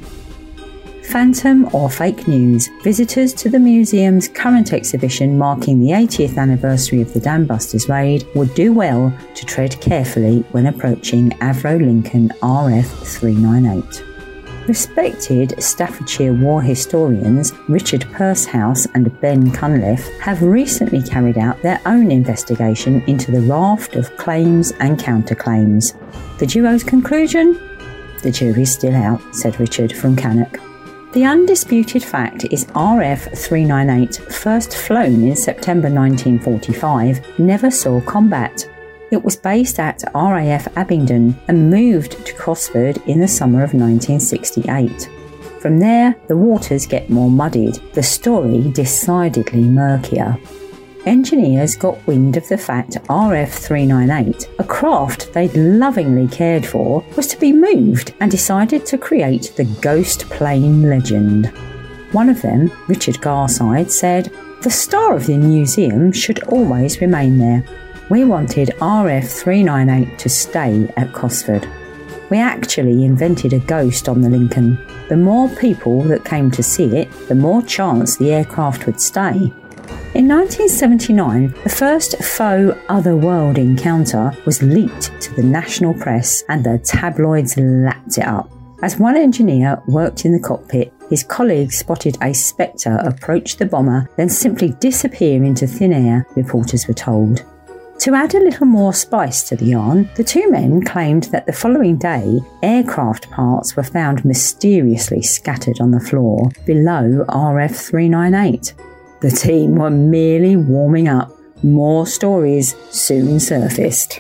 Phantom or fake news, visitors to the museum's current exhibition marking the eightieth anniversary of the Dam Busters raid would do well to tread carefully when approaching Avro Lincoln R F three ninety-eight. Respected Staffordshire war historians Richard Pursehouse and Ben Cunliffe have recently carried out their own investigation into the raft of claims and counterclaims. The duo's conclusion? The jury's still out, said Richard from Cannock. The undisputed fact is R F three ninety-eight, first flown in September nineteen forty-five, never saw combat. It was based at R A F Abingdon and moved to Cosford in the summer of nineteen sixty-eight. From there, the waters get more muddied, the story decidedly murkier. Engineers got wind of the fact R F three ninety-eight, a craft they'd lovingly cared for, was to be moved and decided to create the ghost plane legend. One of them, Richard Garside, said, "The star of the museum should always remain there. We wanted R F three ninety-eight to stay at Cosford. We actually invented a ghost on the Lincoln. The more people that came to see it, the more chance the aircraft would stay." In nineteen seventy-nine, the first faux otherworld encounter was leaked to the national press and the tabloids lapped it up. As one engineer worked in the cockpit, his colleagues spotted a spectre approach the bomber, then simply disappear into thin air, reporters were told. To add a little more spice to the yarn, the two men claimed that the following day, aircraft parts were found mysteriously scattered on the floor below R F three ninety-eight. The team were merely warming up. More stories soon surfaced.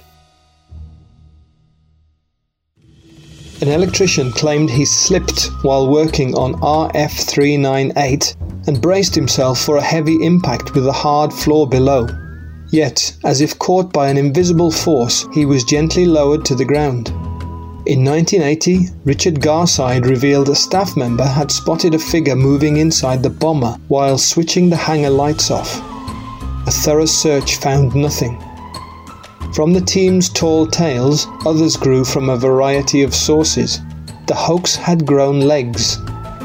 An electrician claimed he slipped while working on R F three ninety-eight and braced himself for a heavy impact with the hard floor below. Yet, as if caught by an invisible force, he was gently lowered to the ground. In nineteen eighty, Richard Garside revealed a staff member had spotted a figure moving inside the bomber while switching the hangar lights off. A thorough search found nothing. From the team's tall tales, others grew from a variety of sources. The hoax had grown legs.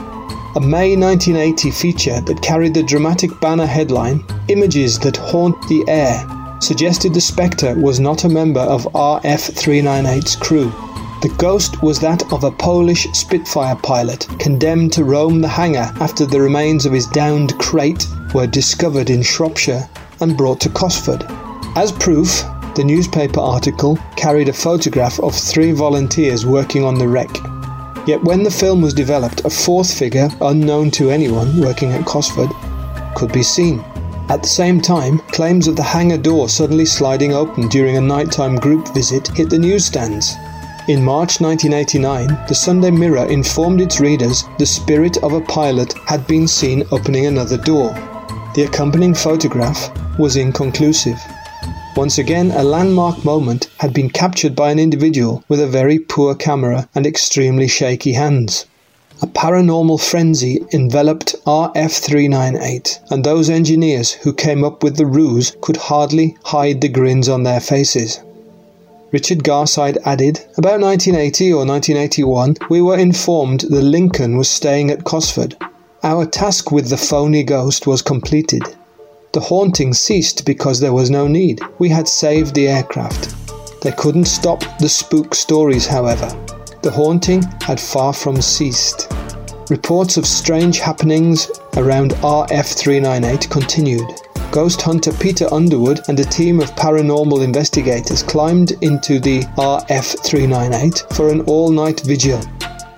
A May nineteen eighty feature that carried the dramatic banner headline, "Images that Haunt the Air," suggested the spectre was not a member of R F three ninety-eight's crew. The ghost was that of a Polish Spitfire pilot condemned to roam the hangar after the remains of his downed crate were discovered in Shropshire and brought to Cosford. As proof, the newspaper article carried a photograph of three volunteers working on the wreck. Yet when the film was developed, a fourth figure, unknown to anyone working at Cosford, could be seen. At the same time, claims of the hangar door suddenly sliding open during a nighttime group visit hit the newsstands. In March nineteen eighty-nine, the Sunday Mirror informed its readers the spirit of a pilot had been seen opening another door. The accompanying photograph was inconclusive. Once again, a landmark moment had been captured by an individual with a very poor camera and extremely shaky hands. A paranormal frenzy enveloped R F three ninety-eight, and those engineers who came up with the ruse could hardly hide the grins on their faces. Richard Garside added, "About nineteen eighty or nineteen eighty-one, we were informed the Lincoln was staying at Cosford. Our task with the phony ghost was completed. The haunting ceased because there was no need. We had saved the aircraft. They couldn't stop the spook stories, however. The haunting had far from ceased." Reports of strange happenings around R F three ninety-eight continued. Ghost hunter Peter Underwood and a team of paranormal investigators climbed into the R F three ninety-eight for an all-night vigil.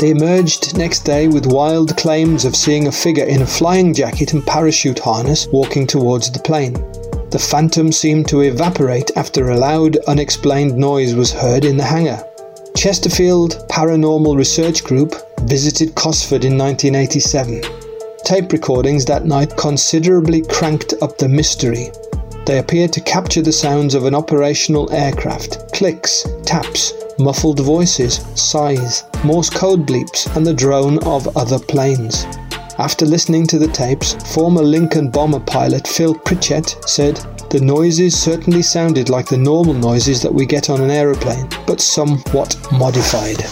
They emerged next day with wild claims of seeing a figure in a flying jacket and parachute harness walking towards the plane. The phantom seemed to evaporate after a loud, unexplained noise was heard in the hangar. Chesterfield Paranormal Research Group visited Cosford in nineteen eighty-seven. Tape recordings that night considerably cranked up the mystery. They appeared to capture the sounds of an operational aircraft, clicks, taps, muffled voices, sighs, Morse code bleeps, and the drone of other planes. After listening to the tapes, former Lincoln bomber pilot Phil Pritchett said, "The noises certainly sounded like the normal noises that we get on an aeroplane, but somewhat modified."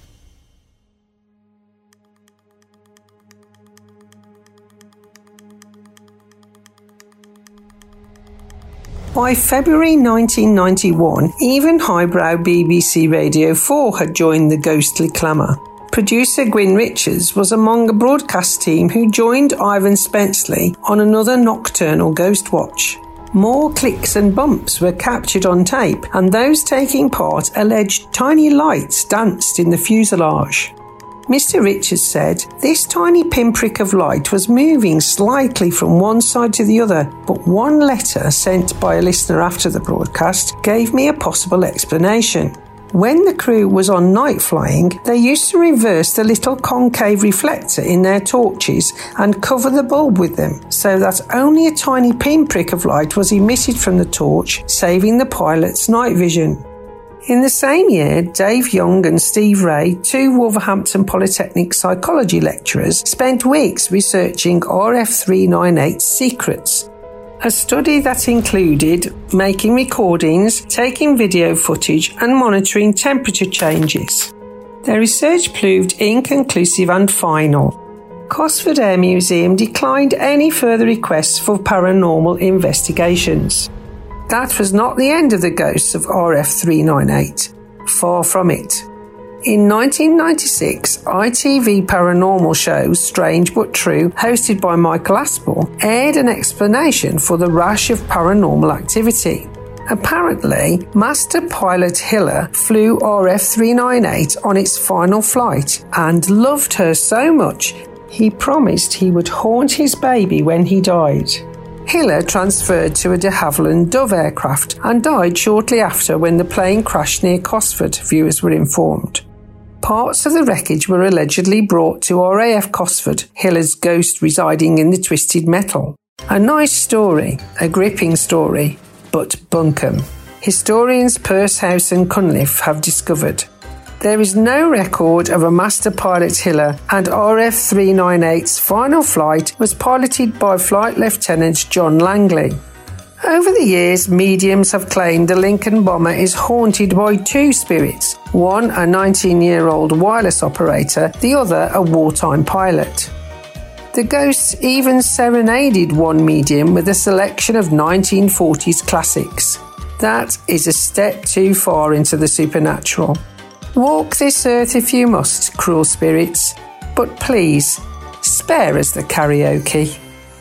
By February nineteen ninety-one, even highbrow B B C Radio four had joined the ghostly clamour. Producer Gwyn Richards was among a broadcast team who joined Ivan Spenceley on another nocturnal ghost watch. More clicks and bumps were captured on tape, and those taking part alleged tiny lights danced in the fuselage. Mister Richards said, "This tiny pinprick of light was moving slightly from one side to the other, but one letter sent by a listener after the broadcast gave me a possible explanation. When the crew was on night flying, they used to reverse the little concave reflector in their torches and cover the bulb with them, so that only a tiny pinprick of light was emitted from the torch, saving the pilot's night vision." In the same year, Dave Young and Steve Ray, two Wolverhampton Polytechnic psychology lecturers, spent weeks researching R F three ninety-eight's secrets. A study that included making recordings, taking video footage and monitoring temperature changes. Their research proved inconclusive and final. Cosford Air Museum declined any further requests for paranormal investigations. That was not the end of the ghosts of R F three ninety-eight. Far from it. In nineteen ninety-six, I T V paranormal show Strange But True, hosted by Michael Aspel, aired an explanation for the rash of paranormal activity. Apparently, Master Pilot Hiller flew R F three ninety-eight on its final flight and loved her so much he promised he would haunt his baby when he died. Hiller transferred to a de Havilland Dove aircraft and died shortly after when the plane crashed near Cosford, viewers were informed. Parts of the wreckage were allegedly brought to R A F Cosford, Hiller's ghost residing in the twisted metal. A nice story, a gripping story, but bunkum. Historians Percehouse and Cunliffe have discovered. There is no record of a Master Pilot Hiller, and R F three ninety-eight's final flight was piloted by Flight Lieutenant John Langley. Over the years, mediums have claimed the Lincoln bomber is haunted by two spirits, one a nineteen-year-old wireless operator, the other a wartime pilot. The ghosts even serenaded one medium with a selection of nineteen forties classics. That is a step too far into the supernatural. Walk this earth if you must, cruel spirits, but please, spare us the karaoke.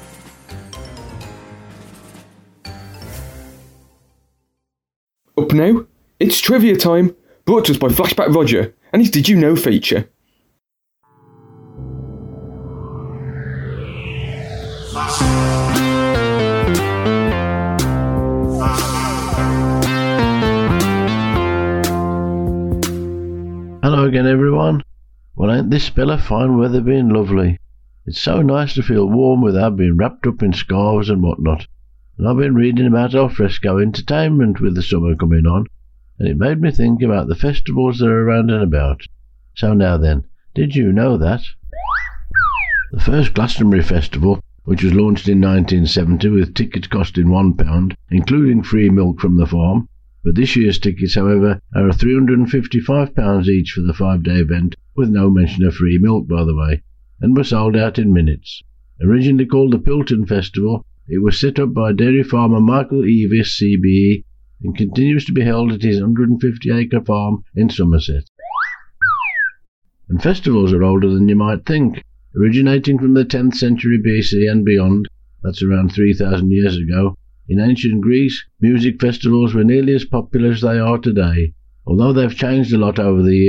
Up now, it's trivia time, brought to us by Flashback Roger and his Did You Know feature.
Hello again, everyone. Well, ain't this spell of fine weather been lovely? It's so nice to feel warm without being wrapped up in scarves and whatnot. And I've been reading about al fresco entertainment with the summer coming on, and it made me think about the festivals that are around and about. So now then, did you know that? The first Glastonbury Festival, which was launched in nineteen seventy with tickets costing one pound, including free milk from the farm, but this year's tickets, however, are three hundred and fifty-five pounds each for the five-day event, with no mention of free milk, by the way, and were sold out in minutes. Originally called the Pilton Festival, it was set up by dairy farmer Michael Eavis, C B E, and continues to be held at his one hundred fifty acre farm in Somerset. And festivals are older than you might think. Originating from the tenth century B C and beyond, that's around three thousand years ago, in ancient Greece, music festivals were nearly as popular as they are today. Although they've changed a lot over the years,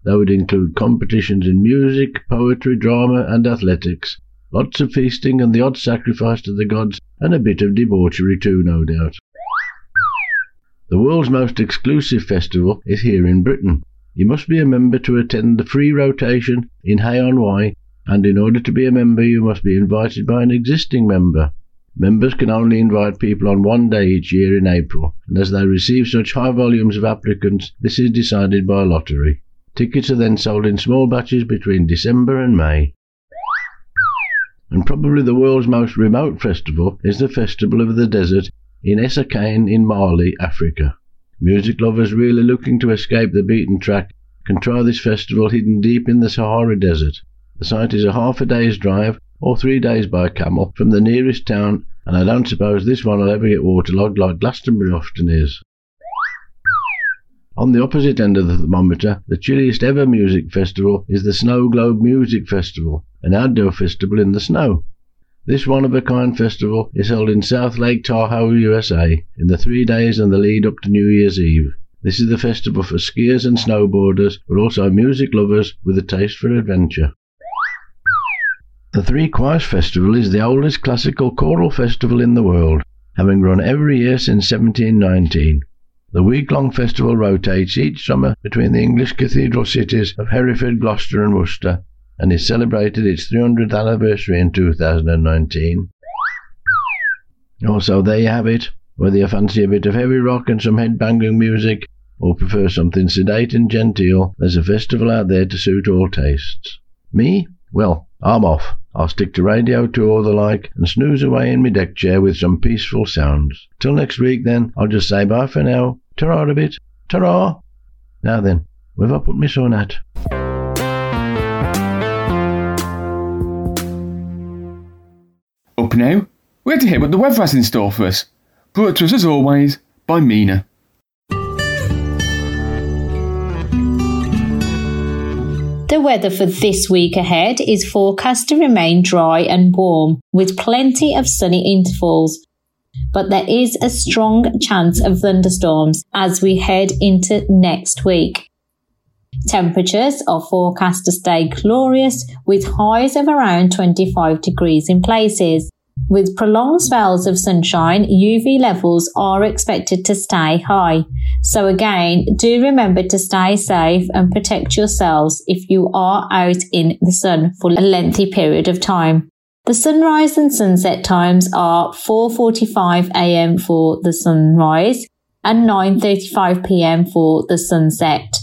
That would include competitions in music, poetry, drama and athletics. Lots of feasting and the odd sacrifice to the gods, and a bit of debauchery too, no doubt. The world's most exclusive festival is here in Britain. You must be a member to attend the free rotation in Hay-on-Wye, and in order to be a member you must be invited by an existing member. Members can only invite people on one day each year in April, and as they receive such high volumes of applicants, this is decided by lottery. Tickets are then sold in small batches between December and May. And probably the world's most remote festival is the Festival of the Desert in Essakane in Mali, Africa. Music lovers really looking to escape the beaten track can try this festival hidden deep in the Sahara Desert. The site is a half a day's drive, or three days by camel, from the nearest town, and I don't suppose this one will ever get waterlogged like Glastonbury often is. On the opposite end of the thermometer, the chilliest ever music festival is the Snow Globe Music Festival, an outdoor festival in the snow. This one-of-a-kind festival is held in South Lake Tahoe, U S A, in the three days and the lead up to New Year's Eve. This is the festival for skiers and snowboarders, but also music lovers with a taste for adventure. The Three Choirs Festival is the oldest classical choral festival in the world, having run every year since seventeen nineteen. The week-long festival rotates each summer between the English cathedral cities of Hereford, Gloucester and Worcester, and is celebrated its three hundredth anniversary in two thousand nineteen. Also, there you have it. Whether you fancy a bit of heavy rock and some head-banging music, or prefer something sedate and genteel, there's a festival out there to suit all tastes. Me? Well, I'm off. I'll stick to Radio two or the like, and snooze away in my deck chair with some peaceful sounds. Till next week then, I'll just say bye for now. Ta-ra a bit. Ta-ra! Now then, where have I put my sun at?
Up now, we're to hear what the weather has in store for us. Brought to us as always by Mina.
The weather for this week ahead is forecast to remain dry and warm, with plenty of sunny intervals. But there is a strong chance of thunderstorms as we head into next week. Temperatures are forecast to stay glorious, with highs of around twenty-five degrees in places. With prolonged spells of sunshine, U V levels are expected to stay high. So again, do remember to stay safe and protect yourselves if you are out in the sun for a lengthy period of time. The sunrise and sunset times are four forty-five a m for the sunrise and nine thirty-five p m for the sunset.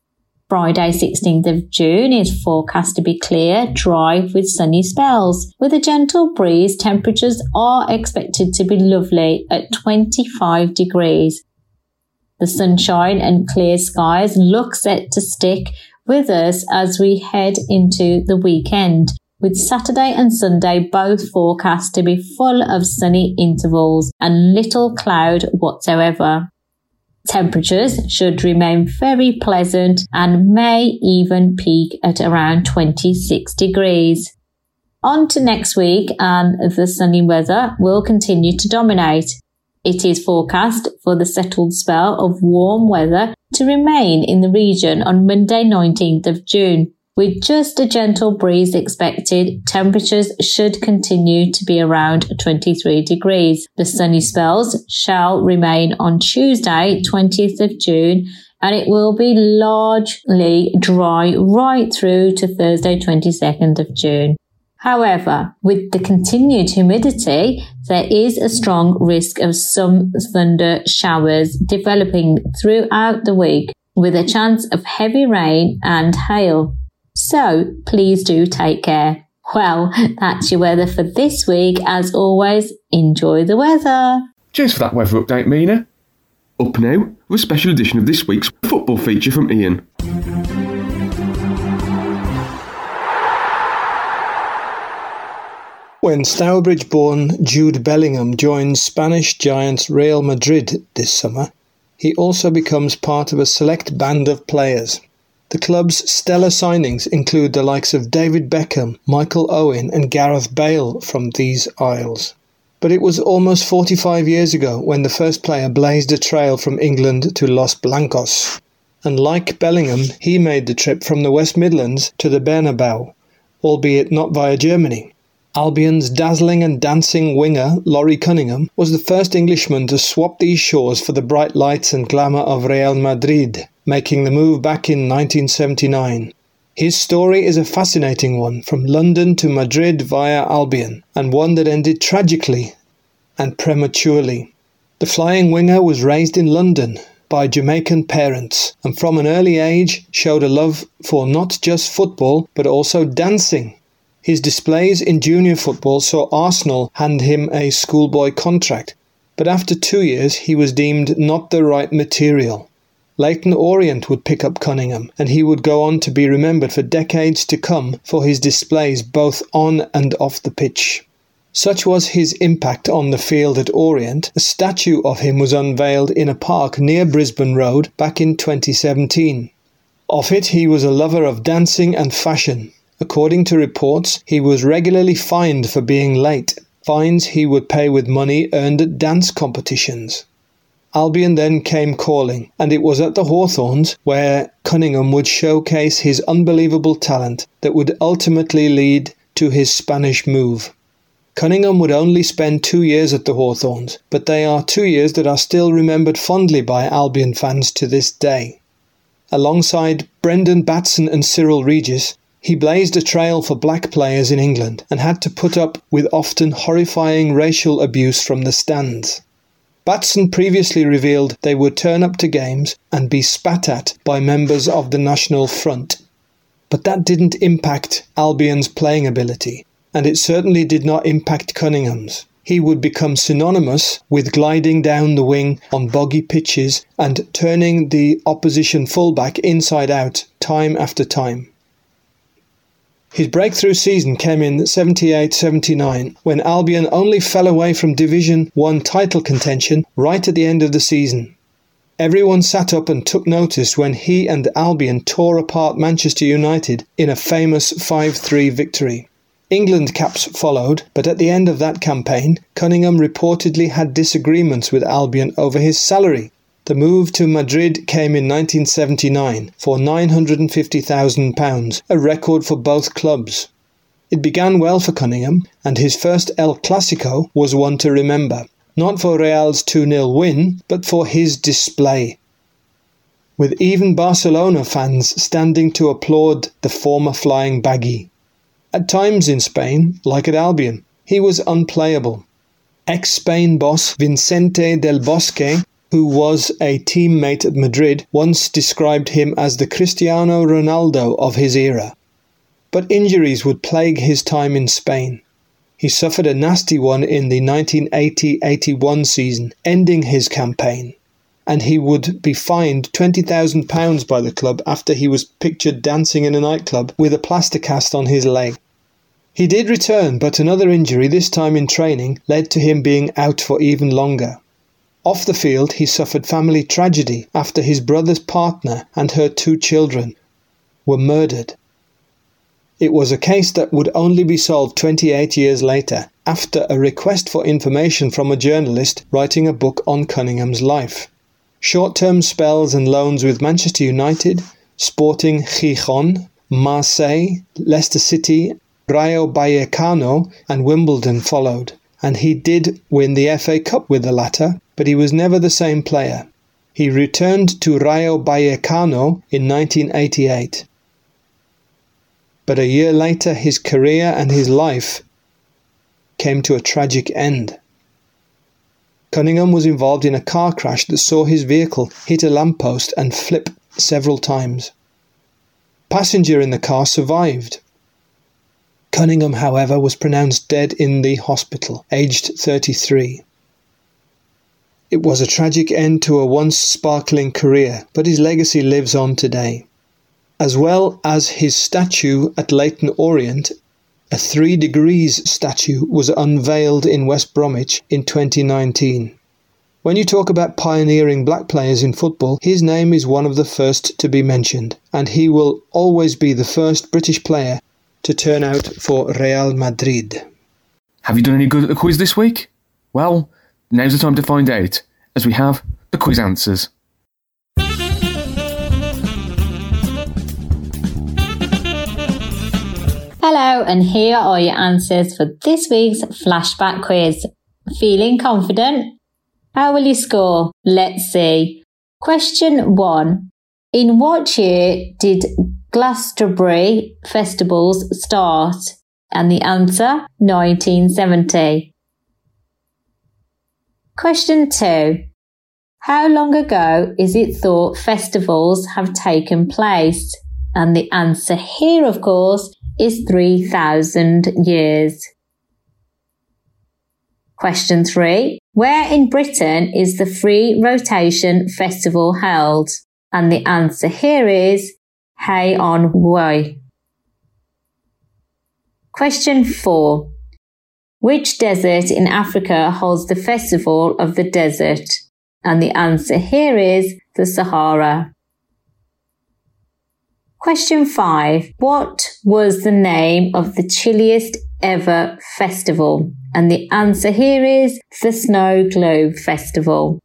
Friday sixteenth of June is forecast to be clear, dry with sunny spells. With a gentle breeze, temperatures are expected to be lovely at twenty-five degrees. The sunshine and clear skies look set to stick with us as we head into the weekend, with Saturday and Sunday both forecast to be full of sunny intervals and little cloud whatsoever. Temperatures should remain very pleasant and may even peak at around twenty-six degrees. On to next week, and the sunny weather will continue to dominate. It is forecast for the settled spell of warm weather to remain in the region on Monday nineteenth of June. With just a gentle breeze expected, temperatures should continue to be around twenty-three degrees. The sunny spells shall remain on Tuesday, twentieth of June, and it will be largely dry right through to Thursday, twenty-second of June. However, with the continued humidity, there is a strong risk of some thunder showers developing throughout the week, with a chance of heavy rain and hail. So, please do take care. Well, that's your weather for this week. As always, enjoy the weather.
Cheers for that weather update, Mina. Up now, with a special edition of this week's football feature from Ian.
When Stourbridge-born Jude Bellingham joins Spanish giants Real Madrid this summer, he also becomes part of a select band of players. The club's stellar signings include the likes of David Beckham, Michael Owen and Gareth Bale from these isles. But it was almost forty-five years ago when the first player blazed a trail from England to Los Blancos. and like Bellingham, he made the trip from the West Midlands to the Bernabeu, albeit not via Germany. Albion's dazzling and dancing winger, Laurie Cunningham, was the first Englishman to swap these shores for the bright lights and glamour of Real Madrid, making the move back in nineteen seventy-nine. His story is a fascinating one, from London to Madrid via Albion, and one that ended tragically and prematurely. The flying winger was raised in London by Jamaican parents, and from an early age showed a love for not just football, but also dancing. His displays in junior football saw Arsenal hand him a schoolboy contract, but after two years he was deemed not the right material. Leyton Orient would pick up Cunningham, and he would go on to be remembered for decades to come for his displays both on and off the pitch. Such was his impact on the field at Orient, a statue of him was unveiled in a park near Brisbane Road back in twenty seventeen. Of it, he was a lover of dancing and fashion. According to reports, he was regularly fined for being late, fines he would pay with money earned at dance competitions. Albion then came calling, and it was at the Hawthorns where Cunningham would showcase his unbelievable talent that would ultimately lead to his Spanish move. Cunningham would only spend two years at the Hawthorns, but they are two years that are still remembered fondly by Albion fans to this day. Alongside Brendan Batson and Cyril Regis, he blazed a trail for black players in England and had to put up with often horrifying racial abuse from the stands. Batson previously revealed they would turn up to games and be spat at by members of the National Front. But that didn't impact Albion's playing ability, and it certainly did not impact Cunningham's. He would become synonymous with gliding down the wing on boggy pitches and turning the opposition fullback inside out time after time. His breakthrough season came in seventy-eight seventy-nine, when Albion only fell away from Division one title contention right at the end of the season. Everyone sat up and took notice when he and Albion tore apart Manchester United in a famous five three victory. England caps followed, but at the end of that campaign, Cunningham reportedly had disagreements with Albion over his salary. The move to Madrid came in nineteen seventy-nine for nine hundred fifty thousand pounds, a record for both clubs. It began well for Cunningham, and his first El Clásico was one to remember, not for Real's two nil win, but for his display. With even Barcelona fans standing to applaud the former flying baggy. At times in Spain, like at Albion, he was unplayable. Ex-Spain boss Vicente del Bosque, who was a teammate at Madrid, once described him as the Cristiano Ronaldo of his era. But injuries would plague his time in Spain. He suffered a nasty one in the nineteen eighty eighty-one season, ending his campaign, and he would be fined twenty thousand pounds by the club after he was pictured dancing in a nightclub with a plaster cast on his leg. He did return, but another injury, this time in training, led to him being out for even longer. Off the field, he suffered family tragedy after his brother's partner and her two children were murdered. It was a case that would only be solved twenty-eight years later, after a request for information from a journalist writing a book on Cunningham's life. Short-term spells and loans with Manchester United, Sporting Gijón, Marseille, Leicester City, Rayo Vallecano and Wimbledon followed, and he did win the F A Cup with the latter, but he was never the same player. He returned to Rayo Vallecano in nineteen eighty-eight. But a year later his career and his life came to a tragic end. Cunningham was involved in a car crash that saw his vehicle hit a lamppost and flip several times. Passenger in the car survived. Cunningham, however, was pronounced dead in the hospital, aged thirty-three. It was a tragic end to a once sparkling career, but his legacy lives on today. As well as his statue at Leyton Orient, a Three Degrees statue was unveiled in West Bromwich in twenty nineteen. When you talk about pioneering black players in football, his name is one of the first to be mentioned, and he will always be the first British player to turn out for Real Madrid.
Have you done any good at the quiz this week? Well, now's the time to find out, as we have the quiz answers.
Hello, and here are your answers for this week's flashback quiz. Feeling confident? How will you score? Let's see. Question one. In what year did Glastonbury festivals start? And the answer, nineteen seventy. Question two. How long ago is it thought festivals have taken place? And the answer here, of course, is three thousand years. Question three. Where in Britain is the Free Rotation Festival held? And the answer here is Hay-on-Wye. Question four. Which desert in Africa holds the Festival of the Desert? And the answer here is the Sahara. Question five. What was the name of the chilliest ever festival? And the answer here is the Snow Globe Festival.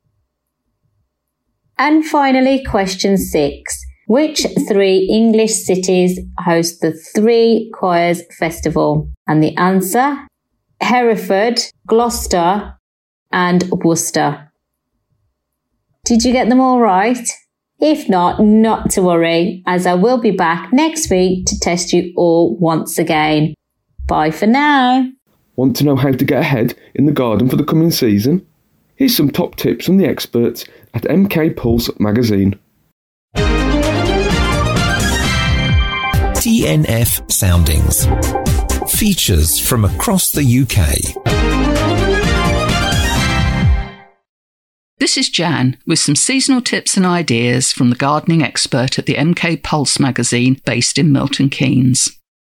And finally, question six. Which three English cities host the Three Choirs Festival? And the answer, Hereford, Gloucester, and Worcester. Did you get them all right? If not, not to worry, as I will be back next week to test you all once again. Bye for now.
Want to know how to get ahead in the garden for the coming season? Here's some top tips from the experts at M K Pulse magazine.
T N F Soundings. Features from across the U K.
This is Jan with some seasonal tips and ideas from the gardening expert at the M K Pulse magazine based in Milton Keynes.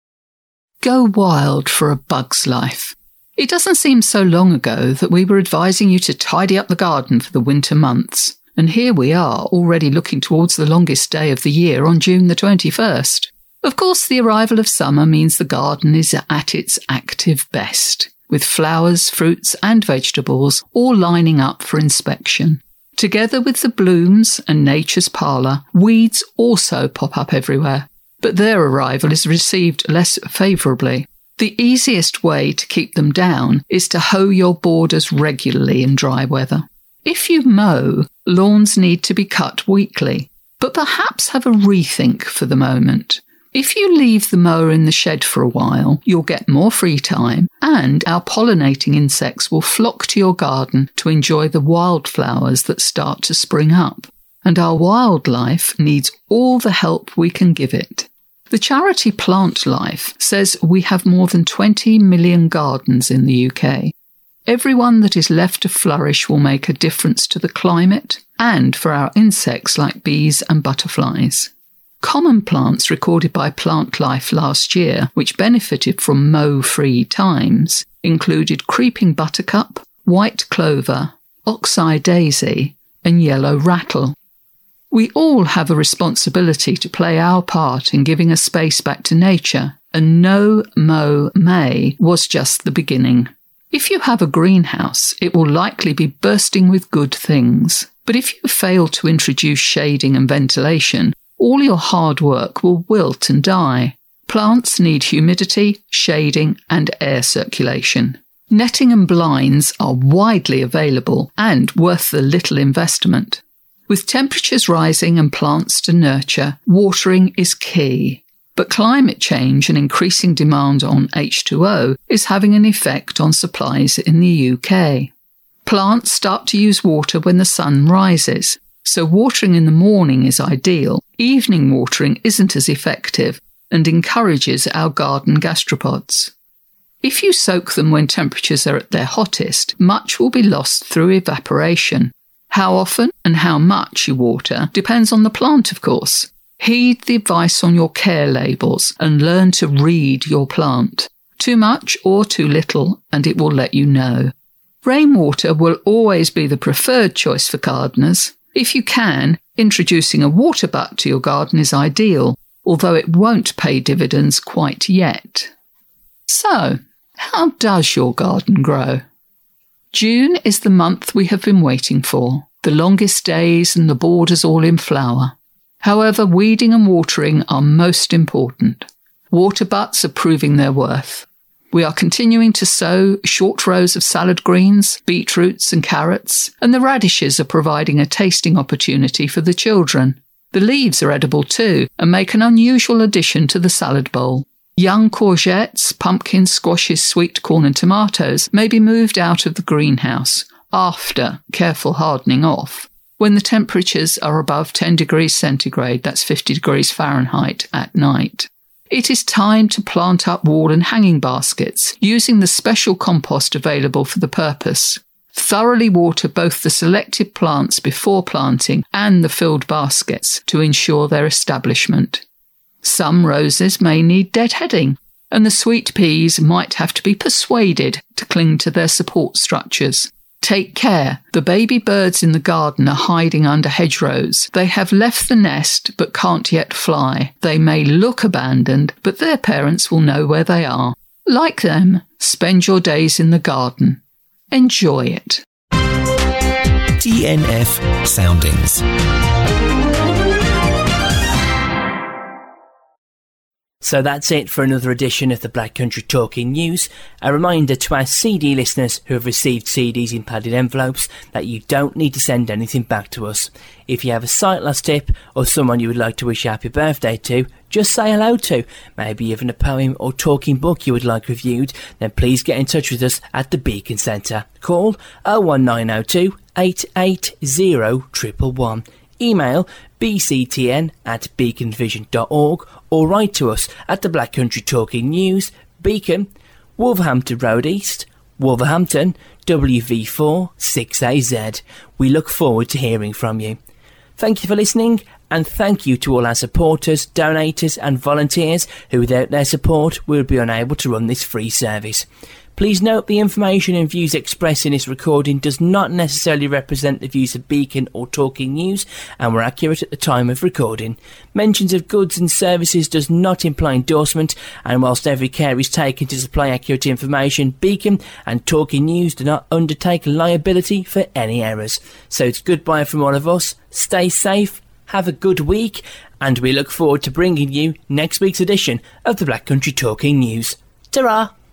Go wild for a bug's life. It doesn't seem so long ago that we were advising you to tidy up the garden for the winter months, and here we are already looking towards the longest day of the year on June the twenty-first. Of course, the arrival of summer means the garden is at its active best, with flowers, fruits and vegetables all lining up for inspection. Together with the blooms and nature's parlour, weeds also pop up everywhere, but their arrival is received less favourably. The easiest way to keep them down is to hoe your borders regularly in dry weather. If you mow, lawns need to be cut weekly, but perhaps have a rethink for the moment. If you leave the mower in the shed for a while, you'll get more free time, and our pollinating insects will flock to your garden to enjoy the wildflowers that start to spring up. And our wildlife needs all the help we can give it. The charity Plant Life says we have more than twenty million gardens in the U K. Everyone that is left to flourish will make a difference to the climate and for our insects like bees and butterflies. Common plants recorded by Plant Life last year, which benefited from mow-free times, included creeping buttercup, white clover, oxeye daisy, and yellow rattle. We all have a responsibility to play our part in giving a space back to nature, and No Mow May was just the beginning. If you have a greenhouse, it will likely be bursting with good things. But if you fail to introduce shading and ventilation, all your hard work will wilt and die. Plants need humidity, shading, and air circulation. Netting and blinds are widely available and worth the little investment. With temperatures rising and plants to nurture, watering is key. But climate change and increasing demand on H two O is having an effect on supplies in the U K. Plants start to use water when the sun rises, so watering in the morning is ideal. Evening watering isn't as effective and encourages our garden gastropods. If you soak them when temperatures are at their hottest, much will be lost through evaporation. How often and how much you water depends on the plant, of course. Heed the advice on your care labels and learn to read your plant. Too much or too little, and it will let you know. Rainwater will always be the preferred choice for gardeners. If you can, introducing a water butt to your garden is ideal, although it won't pay dividends quite yet. So, how does your garden grow? June is the month we have been waiting for, the longest days and the borders all in flower. However, weeding and watering are most important. Water butts are proving their worth. We are continuing to sow short rows of salad greens, beetroots and carrots, and the radishes are providing a tasting opportunity for the children. The leaves are edible too and make an unusual addition to the salad bowl. Young courgettes, pumpkins, squashes, sweet corn and tomatoes may be moved out of the greenhouse after careful hardening off, when the temperatures are above ten degrees centigrade, that's fifty degrees Fahrenheit, at night. It is time to plant up wall and hanging baskets using the special compost available for the purpose. Thoroughly water both the selected plants before planting and the filled baskets to ensure their establishment. Some roses may need deadheading, and the sweet peas might have to be persuaded to cling to their support structures. Take care, the baby birds in the garden are hiding under hedgerows. They have left the nest but can't yet fly. They may look abandoned, but their parents will know where they are. Like them, spend your days in the garden. Enjoy it.
D N F Soundings.
So that's it for another edition of the Black Country Talking News. A reminder to our C D listeners who have received C Ds in padded envelopes that you don't need to send anything back to us. If you have a sight loss tip or someone you would like to wish a happy birthday to, just say hello to, maybe even a poem or talking book you would like reviewed, then please get in touch with us at the Beacon Centre. Call oh one nine oh two, eight eight zero, one one one. Email b c t n at beacon vision dot org or write to us at the Black Country Talking News, Beacon, Wolverhampton Road East, Wolverhampton, W V four six A Z. We look forward to hearing from you. Thank you for listening, and thank you to all our supporters, donators and volunteers who without their support we would be unable to run this free service. Please note the information and views expressed in this recording does not necessarily represent the views of Beacon or Talking News and were accurate at the time of recording. Mentions of goods and services does not imply endorsement, and whilst every care is taken to supply accurate information, Beacon and Talking News do not undertake liability for any errors. So it's goodbye from all of us. Stay safe, have a good week, and we look forward to bringing you next week's edition of the Black Country Talking News. Ta-ra!